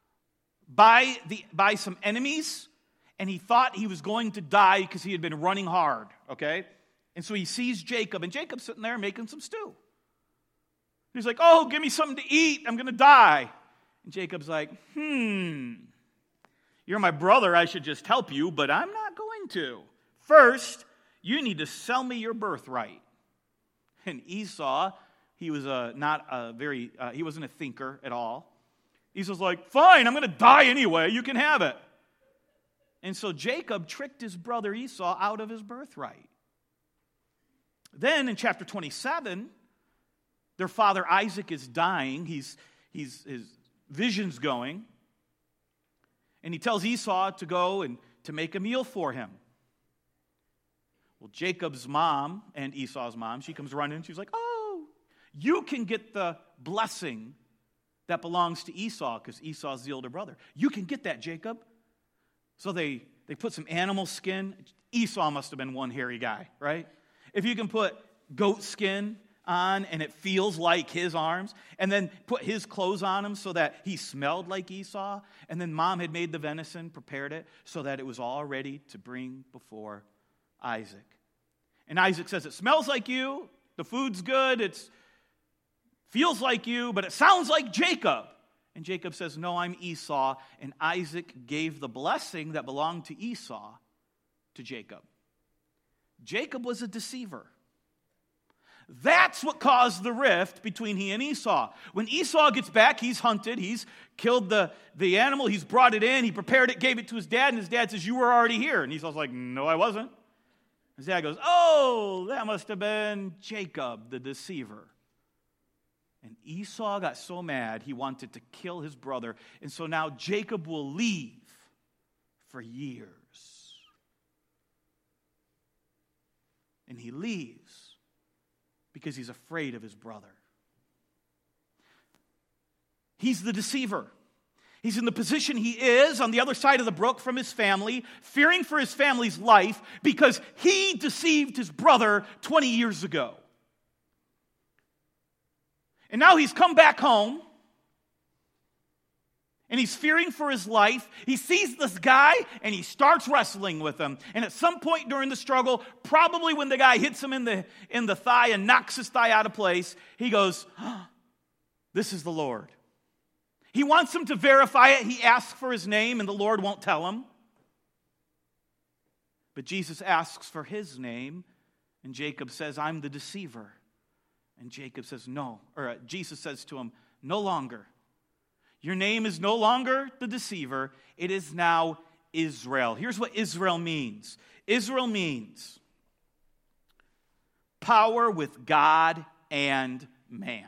by the by some enemies, and he thought he was going to die because he had been running hard, okay? And so he sees Jacob, and Jacob's sitting there making some stew. He's like, oh, give me something to eat. I'm going to die. And Jacob's like, hmm, you're my brother. I should just help you, but I'm not going to. First, you need to sell me your birthright. And Esau, he was a, not a very, uh, he wasn't a thinker at all. Esau's like, fine, I'm going to die anyway. You can have it. And so Jacob tricked his brother Esau out of his birthright. Then in chapter twenty-seven, their father Isaac is dying. He's, he's, his vision's going. And he tells Esau to go and to make a meal for him. Well, Jacob's mom and Esau's mom, she comes running. She's like, oh, you can get the blessing that belongs to Esau because Esau's the older brother. You can get that, Jacob. So they, they put some animal skin. Esau must have been one hairy guy, right? If you can put goat skin on and it feels like his arms, and then put his clothes on him so that he smelled like Esau, and then mom had made the venison, prepared it so that it was all ready to bring before Isaac. And Isaac says, it smells like you. The food's good. It feels like you, but it sounds like Jacob. And Jacob says, no, I'm Esau. And Isaac gave the blessing that belonged to Esau to Jacob. Jacob was a deceiver. That's what caused the rift between he and Esau. When Esau gets back, he's hunted, he's killed the, the animal, he's brought it in, he prepared it, gave it to his dad, and his dad says, you were already here. And Esau's like, no, I wasn't. His dad goes, oh, that must have been Jacob, the deceiver. And Esau got so mad, he wanted to kill his brother. And so now Jacob will leave for years. And he leaves because he's afraid of his brother. He's the deceiver. He's in the position he is on the other side of the brook from his family, fearing for his family's life because he deceived his brother twenty years ago. And now he's come back home, and he's fearing for his life. He sees this guy, and he starts wrestling with him. And at some point during the struggle, probably when the guy hits him in the, in the thigh and knocks his thigh out of place, he goes, oh, this is the Lord. He wants him to verify it. He asks for his name, and the Lord won't tell him. But Jesus asks for his name, and Jacob says, I'm the deceiver. And Jacob says, no, or uh, Jesus says to him, no longer. Your name is no longer the deceiver. It is now Israel. Here's what Israel means. Israel means power with God and man.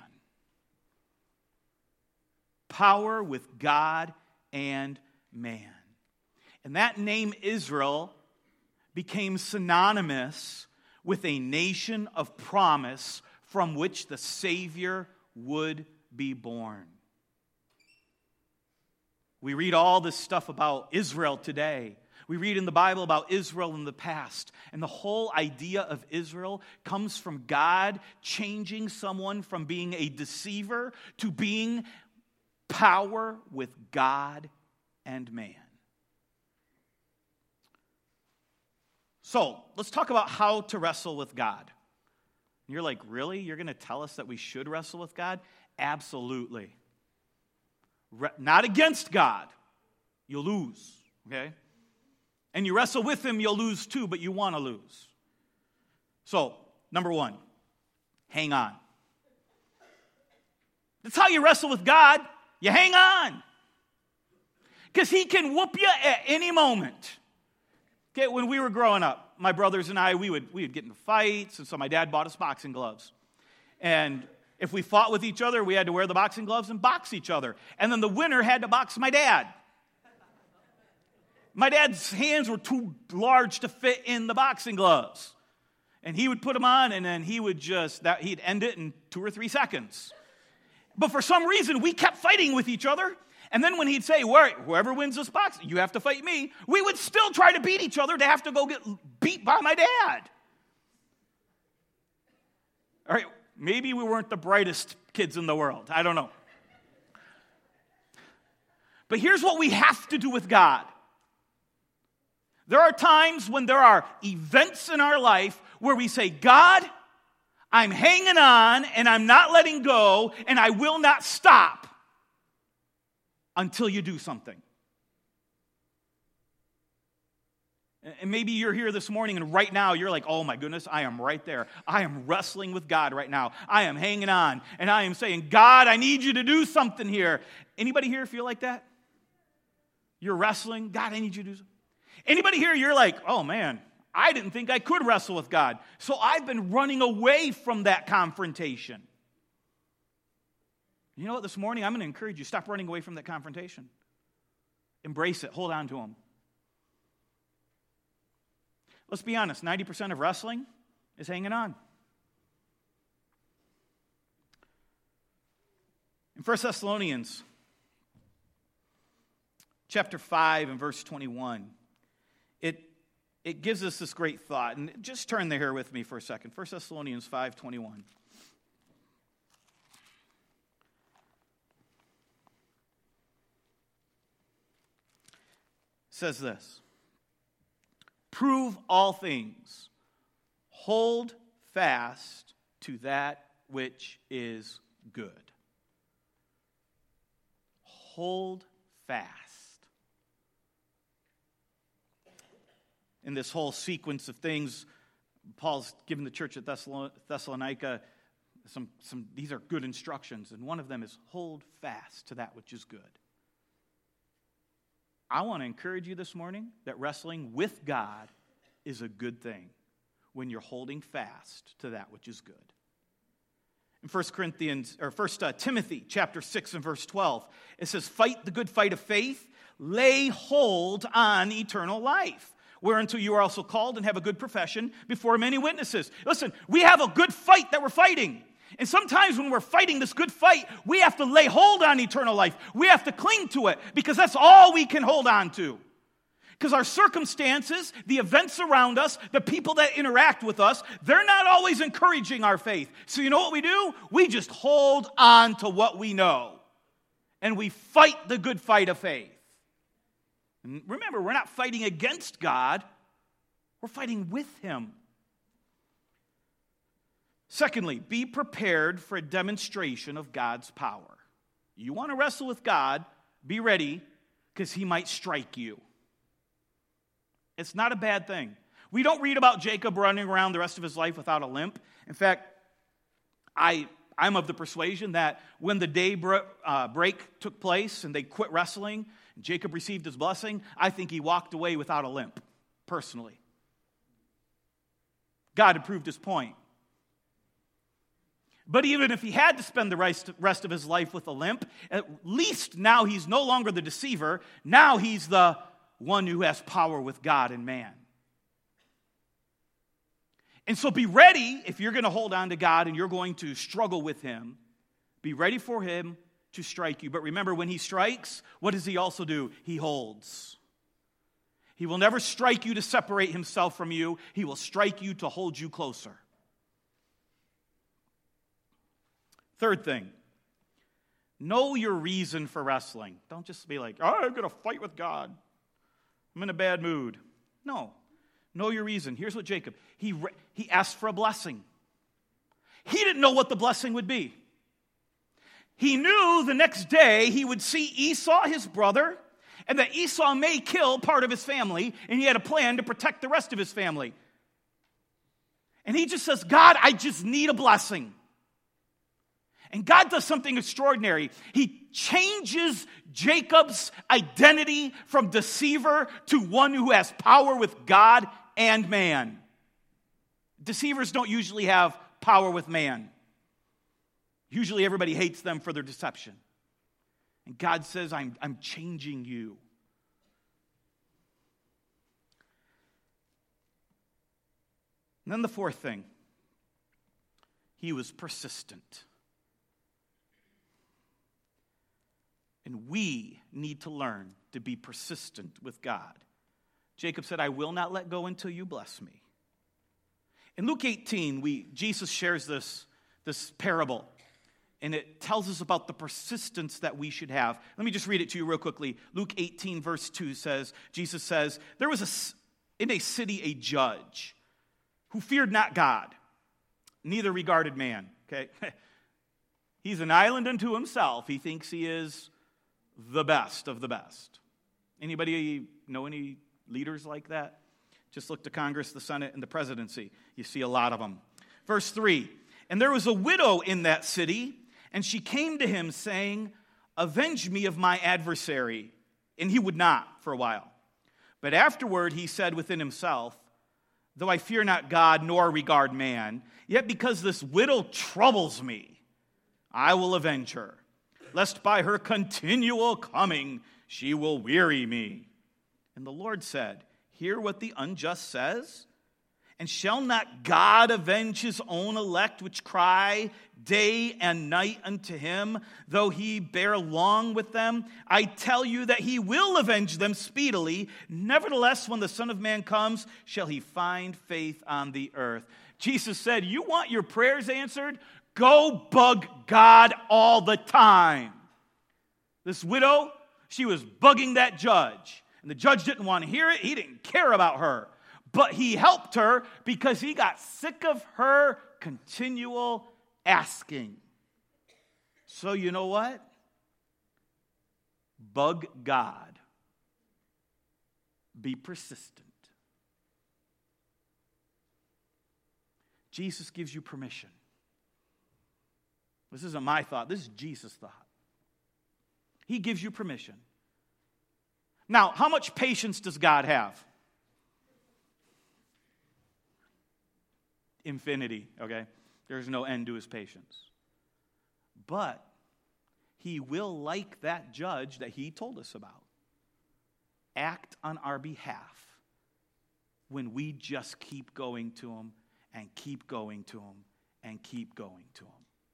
Power with God and man. And that name Israel became synonymous with a nation of promise from which the Savior would be born. We read all this stuff about Israel today. We read in the Bible about Israel in the past. And the whole idea of Israel comes from God changing someone from being a deceiver to being power with God and man. So, let's talk about how to wrestle with God. You're like, really? You're going to tell us that we should wrestle with God? Absolutely. Re- not against God. You'll lose, okay? And you wrestle with him, you'll lose too, but you want to lose. So, number one, hang on. That's how you wrestle with God. You hang on. Because he can whoop you at any moment. Okay, when we were growing up, my brothers and I, we would, we would get into fights, and so my dad bought us boxing gloves. And if we fought with each other, we had to wear the boxing gloves and box each other. And then the winner had to box my dad. My dad's hands were too large to fit in the boxing gloves. And he would put them on, and then he would just, that he'd end it in two or three seconds. But for some reason, we kept fighting with each other. And then when he'd say, whoever wins this box, you have to fight me, we would still try to beat each other to have to go get beat by my dad. All right, maybe we weren't the brightest kids in the world. I don't know. But here's what we have to do with God. There are times when there are events in our life where we say, God, I'm hanging on and I'm not letting go and I will not stop until you do something. And maybe you're here this morning and right now you're like, oh my goodness, I am right there. I am wrestling with God right now. I am hanging on and I am saying, God, I need you to do something here. Anybody here feel like that? You're wrestling. God, I need you to do something. Anybody here, you're like, oh man, I didn't think I could wrestle with God. So I've been running away from that confrontation. You know what, this morning I'm going to encourage you, stop running away from that confrontation. Embrace it, hold on to them. Let's be honest, ninety percent of wrestling is hanging on. In First Thessalonians chapter five and verse twenty-one, it, it gives us this great thought. And just turn there here with me for a second. First Thessalonians five twenty-one. Says this, prove all things, hold fast to that which is good. Hold fast. In this whole sequence of things, Paul's given the church at Thessalonica some, some, these are good instructions, and one of them is hold fast to that which is good. I want to encourage you this morning that wrestling with God is a good thing when you're holding fast to that which is good. In First Corinthians, or First Timothy chapter six and verse twelve, it says, fight the good fight of faith, lay hold on eternal life, whereunto you are also called and have a good profession before many witnesses. Listen, we have a good fight that we're fighting. And sometimes when we're fighting this good fight, we have to lay hold on eternal life. We have to cling to it because that's all we can hold on to. Because our circumstances, the events around us, the people that interact with us, they're not always encouraging our faith. So you know what we do? We just hold on to what we know. And we fight the good fight of faith. And remember, we're not fighting against God. We're fighting with Him. Secondly, be prepared for a demonstration of God's power. You want to wrestle with God, be ready, because He might strike you. It's not a bad thing. We don't read about Jacob running around the rest of his life without a limp. In fact, I, I'm of the persuasion that when the day uh, break took place and they quit wrestling, and Jacob received his blessing, I think he walked away without a limp, personally. God had proved His point. But even if he had to spend the rest of his life with a limp, at least now he's no longer the deceiver. Now he's the one who has power with God and man. And so be ready, if you're going to hold on to God and you're going to struggle with Him, be ready for Him to strike you. But remember, when He strikes, what does He also do? He holds. He will never strike you to separate Himself from you. He will strike you to hold you closer. Third thing, know your reason for wrestling. Don't just be like, oh, I'm going to fight with God. I'm in a bad mood. No. Know your reason. Here's what Jacob, he, he asked for a blessing. He didn't know what the blessing would be. He knew the next day he would see Esau, his brother, and that Esau may kill part of his family, and he had a plan to protect the rest of his family. And he just says, God, I just need a blessing. And God does something extraordinary. He changes Jacob's identity from deceiver to one who has power with God and man. Deceivers don't usually have power with man. Usually everybody hates them for their deception. And God says, I'm, I'm changing you. And then the fourth thing, he was persistent. And we need to learn to be persistent with God. Jacob said, I will not let go until you bless me. In Luke eighteen, we, Jesus shares this, this parable, and it tells us about the persistence that we should have. Let me just read it to you real quickly. Luke eighteen, verse two says, Jesus says, there was a, in a city a judge who feared not God, neither regarded man. Okay, he's an island unto himself. He thinks he is the best of the best. Anybody know any leaders like that? Just look to Congress, the Senate, and the presidency. You see a lot of them. Verse three, and there was a widow in that city, and she came to him saying, avenge me of my adversary. And he would not for a while. But afterward he said within himself, though I fear not God nor regard man, yet because this widow troubles me, I will avenge her, lest by her continual coming she will weary me. And the Lord said, hear what the unjust says? And shall not God avenge His own elect, which cry day and night unto Him, though He bear long with them? I tell you that He will avenge them speedily. Nevertheless, when the Son of Man comes, shall He find faith on the earth? Jesus said, you want your prayers answered? Go bug God all the time. This widow, she was bugging that judge. And the judge didn't want to hear it. He didn't care about her. But he helped her because he got sick of her continual asking. So you know what? Bug God. Be persistent. Jesus gives you permission. This isn't my thought. This is Jesus' thought. He gives you permission. Now, how much patience does God have? Infinity, okay? There's no end to his patience. But he will, like that judge that he told us about, act on our behalf when we just keep going to him and keep going to him and keep going to him.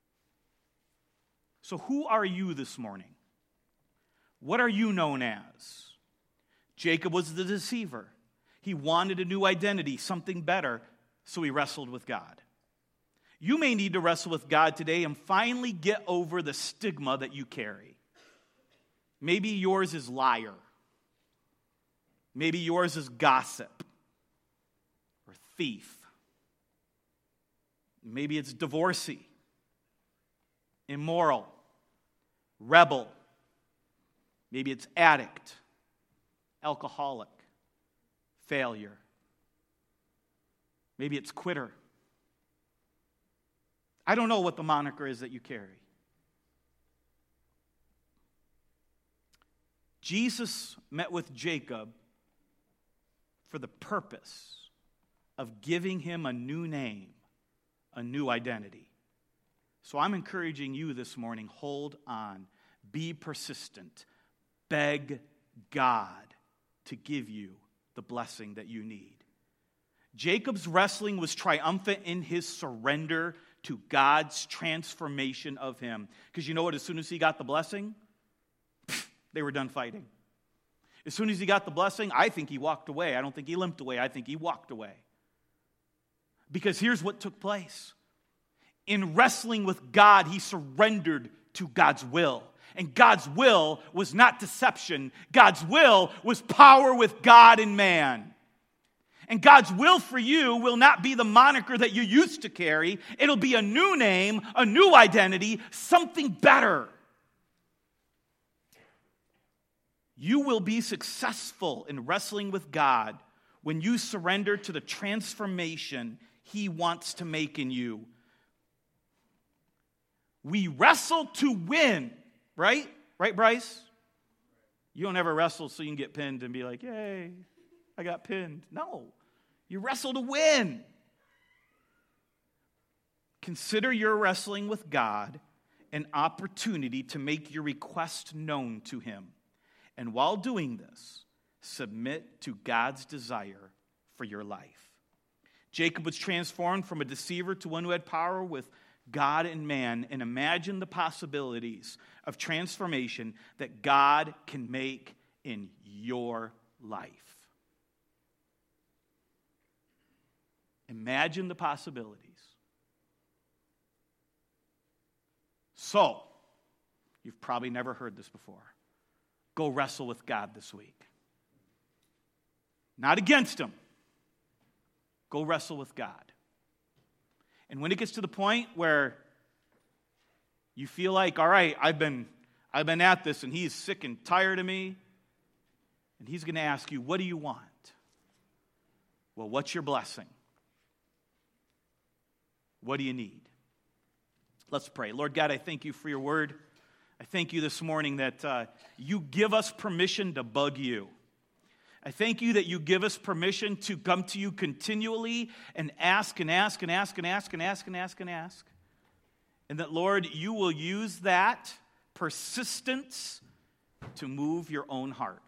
So who are you this morning? What are you known as? Jacob was the deceiver. He wanted a new identity, something better, so he wrestled with God. You may need to wrestle with God today and finally get over the stigma that you carry. Maybe yours is liar. Maybe yours is gossip or thief. Maybe it's divorcee, immoral, rebel. Maybe it's addict, alcoholic, failure. Maybe it's quitter. I don't know what the moniker is that you carry. Jesus met with Jacob for the purpose of giving him a new name, a new identity. So I'm encouraging you this morning, hold on, be persistent, beg God to give you the blessing that you need. Jacob's wrestling was triumphant in his surrender to God's transformation of him. Because you know what? As soon as he got the blessing, they were done fighting. As soon as he got the blessing, I think he walked away. I don't think he limped away. I think he walked away. Because here's what took place. In wrestling with God, he surrendered to God's will. And God's will was not deception. God's will was power with God and man. And God's will for you will not be the moniker that you used to carry. It'll be a new name, a new identity, something better. You will be successful in wrestling with God when you surrender to the transformation he wants to make in you. We wrestle to win, right? Right, Bryce? You don't ever wrestle so you can get pinned and be like, yay, I got pinned. No, you wrestle to win. Consider your wrestling with God an opportunity to make your request known to him. And while doing this, submit to God's desire for your life. Jacob was transformed from a deceiver to one who had power with God and man, and imagine the possibilities of transformation that God can make in your life. Imagine the possibilities. So, you've probably never heard this before. Go wrestle with God this week. Not against him. Go wrestle with God. And when it gets to the point where you feel like, all right, I've been, I've been at this and he's sick and tired of me, and he's going to ask you, what do you want? Well, what's your blessing? What do you need? Let's pray. Lord God, I thank you for your word. I thank you this morning that uh, you give us permission to bug you. I thank you that you give us permission to come to you continually and ask and ask and ask and ask and ask and ask and ask. And that, Lord, you will use that persistence to move your own heart.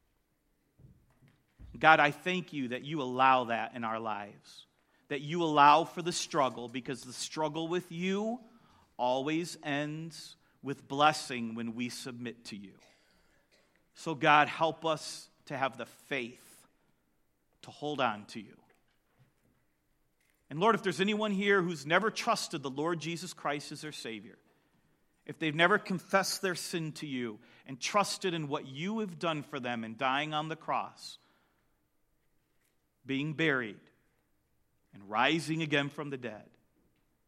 God, I thank you that you allow that in our lives. That you allow for the struggle, because the struggle with you always ends with blessing when we submit to you. So God, help us to have the faith to hold on to you. And Lord, if there's anyone here who's never trusted the Lord Jesus Christ as their Savior, if they've never confessed their sin to you and trusted in what you have done for them in dying on the cross, being buried, and rising again from the dead,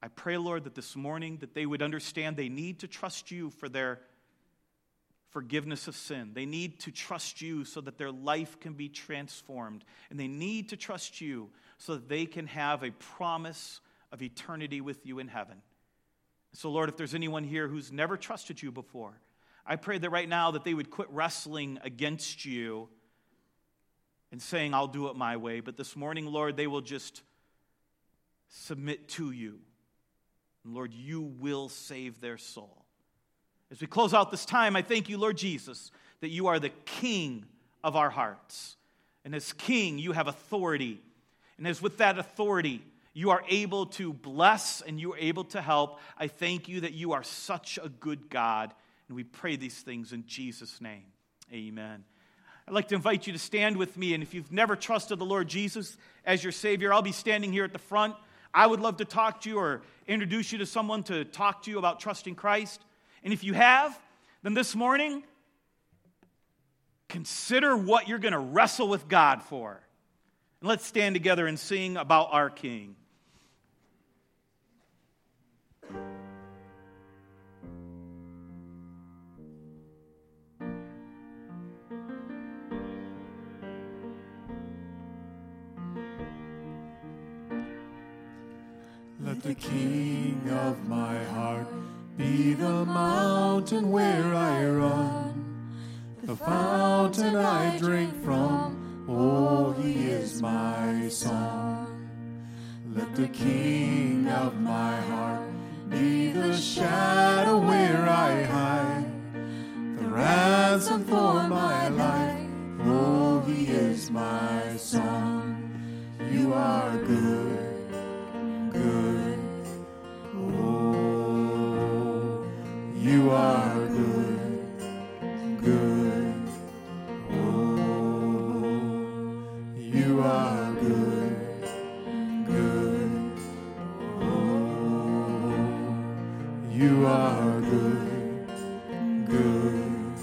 I pray, Lord, that this morning that they would understand they need to trust you for their forgiveness of sin. They need to trust you so that their life can be transformed. And they need to trust you so that they can have a promise of eternity with you in heaven. So, Lord, if there's anyone here who's never trusted you before, I pray that right now that they would quit wrestling against you and saying, I'll do it my way. But this morning, Lord, they will just submit to you. And Lord, you will save their soul. As we close out this time, I thank you, Lord Jesus, that you are the King of our hearts. And as King, you have authority. And as with that authority, you are able to bless and you are able to help. I thank you that you are such a good God. And we pray these things in Jesus' name. Amen. I'd like to invite you to stand with me. And if you've never trusted the Lord Jesus as your Savior, I'll be standing here at the front. I would love to talk to you or introduce you to someone to talk to you about trusting Christ. And if you have, then this morning, consider what you're going to wrestle with God for. And let's stand together and sing about our King. Let the King of my heart be the mountain where I run, the fountain I drink from. Oh, he is my song. Let the King of my heart be the shadow where I hide, the ransom for my life. Oh, he is my song. You are good, good. Oh, you are good, good. Oh, you are good, good. Oh, you are good, good.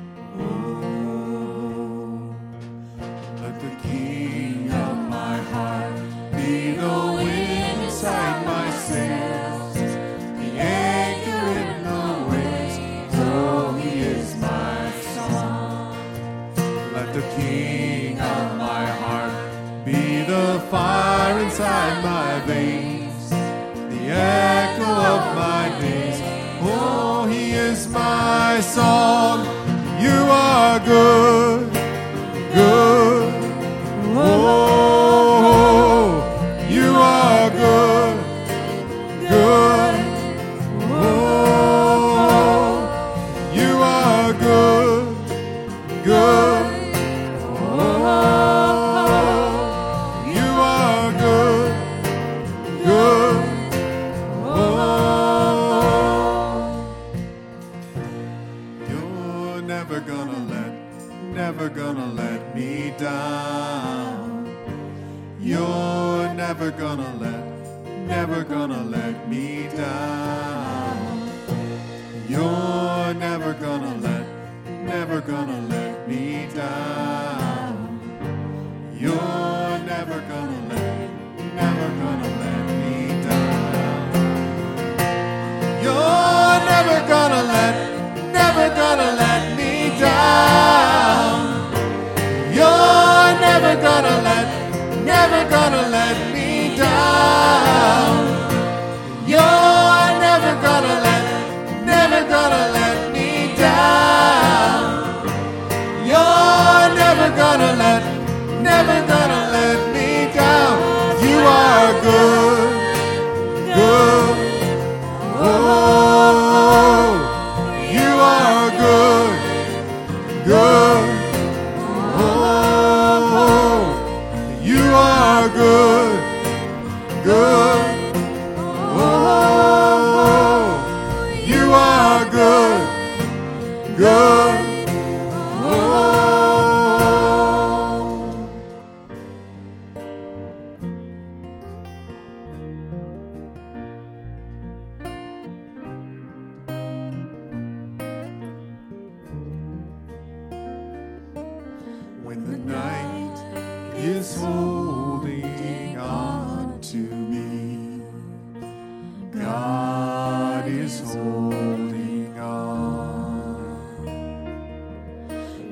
Oh, let the King of my heart be the wind inside my sails, the anchor in the waves. Oh, he is my song. Let the King of my heart be the fire inside my veins, the echo of my days. Oh, he is my song. You are good, good. Oh, you are good, good. Oh, you are good, good. Oh, you are good, good. Oh, you're never gonna let, never gonna let me down. You're never gonna let, never gonna let me down. You're never gonna let, never gonna let me down. You're never gonna let, never gonna let me down. You're never gonna let, never gonna let me down. You're never gonna let, never gonna let me down. You're never gonna let, never gonna let me down. You're never gonna let, never gonna let me down. You are good, good. Oh, you are good, good. Oh, you are good, good. Oh, you are good, good. Oh. When the night is holding on to me,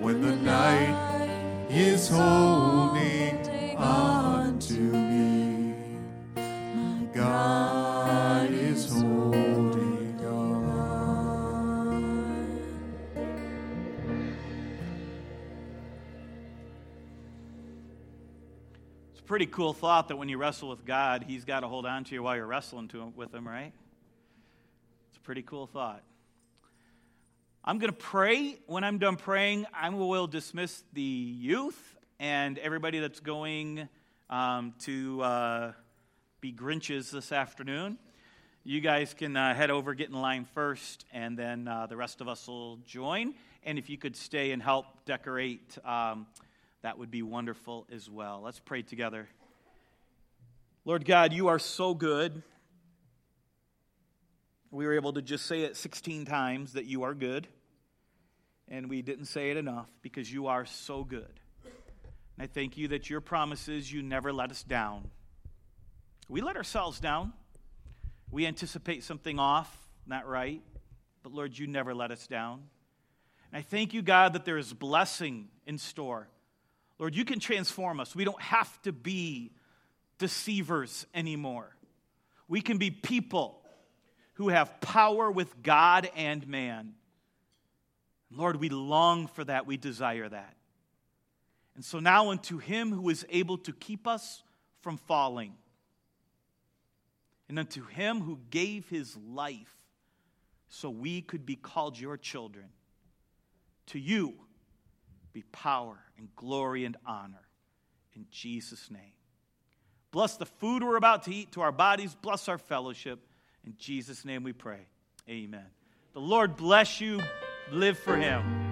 when the night is holding on to me. My God is holding on. It's a pretty cool thought that when you wrestle with God, He's got to hold on to you while you're wrestling to him, with Him, right? It's a pretty cool thought. I'm going to pray. When I'm done praying, I will dismiss the youth and everybody that's going um, to uh, be Grinches this afternoon. You guys can uh, head over, get in line first, and then uh, the rest of us will join. And if you could stay and help decorate, um, that would be wonderful as well. Let's pray together. Lord God, you are so good. We were able to just say it sixteen times that you are good. And we didn't say it enough because you are so good. And I thank you that your promises, you never let us down. We let ourselves down. We anticipate something off, not right. But Lord, you never let us down. And I thank you, God, that there is blessing in store. Lord, you can transform us. We don't have to be deceivers anymore. We can be people who have power with God and man. Lord, we long for that. We desire that. And so now unto Him who is able to keep us from falling, and unto Him who gave His life so we could be called your children, to you be power and glory and honor in Jesus' name. Bless the food we're about to eat to our bodies. Bless our fellowship. In Jesus' name we pray. Amen. The Lord bless you. Live for Him.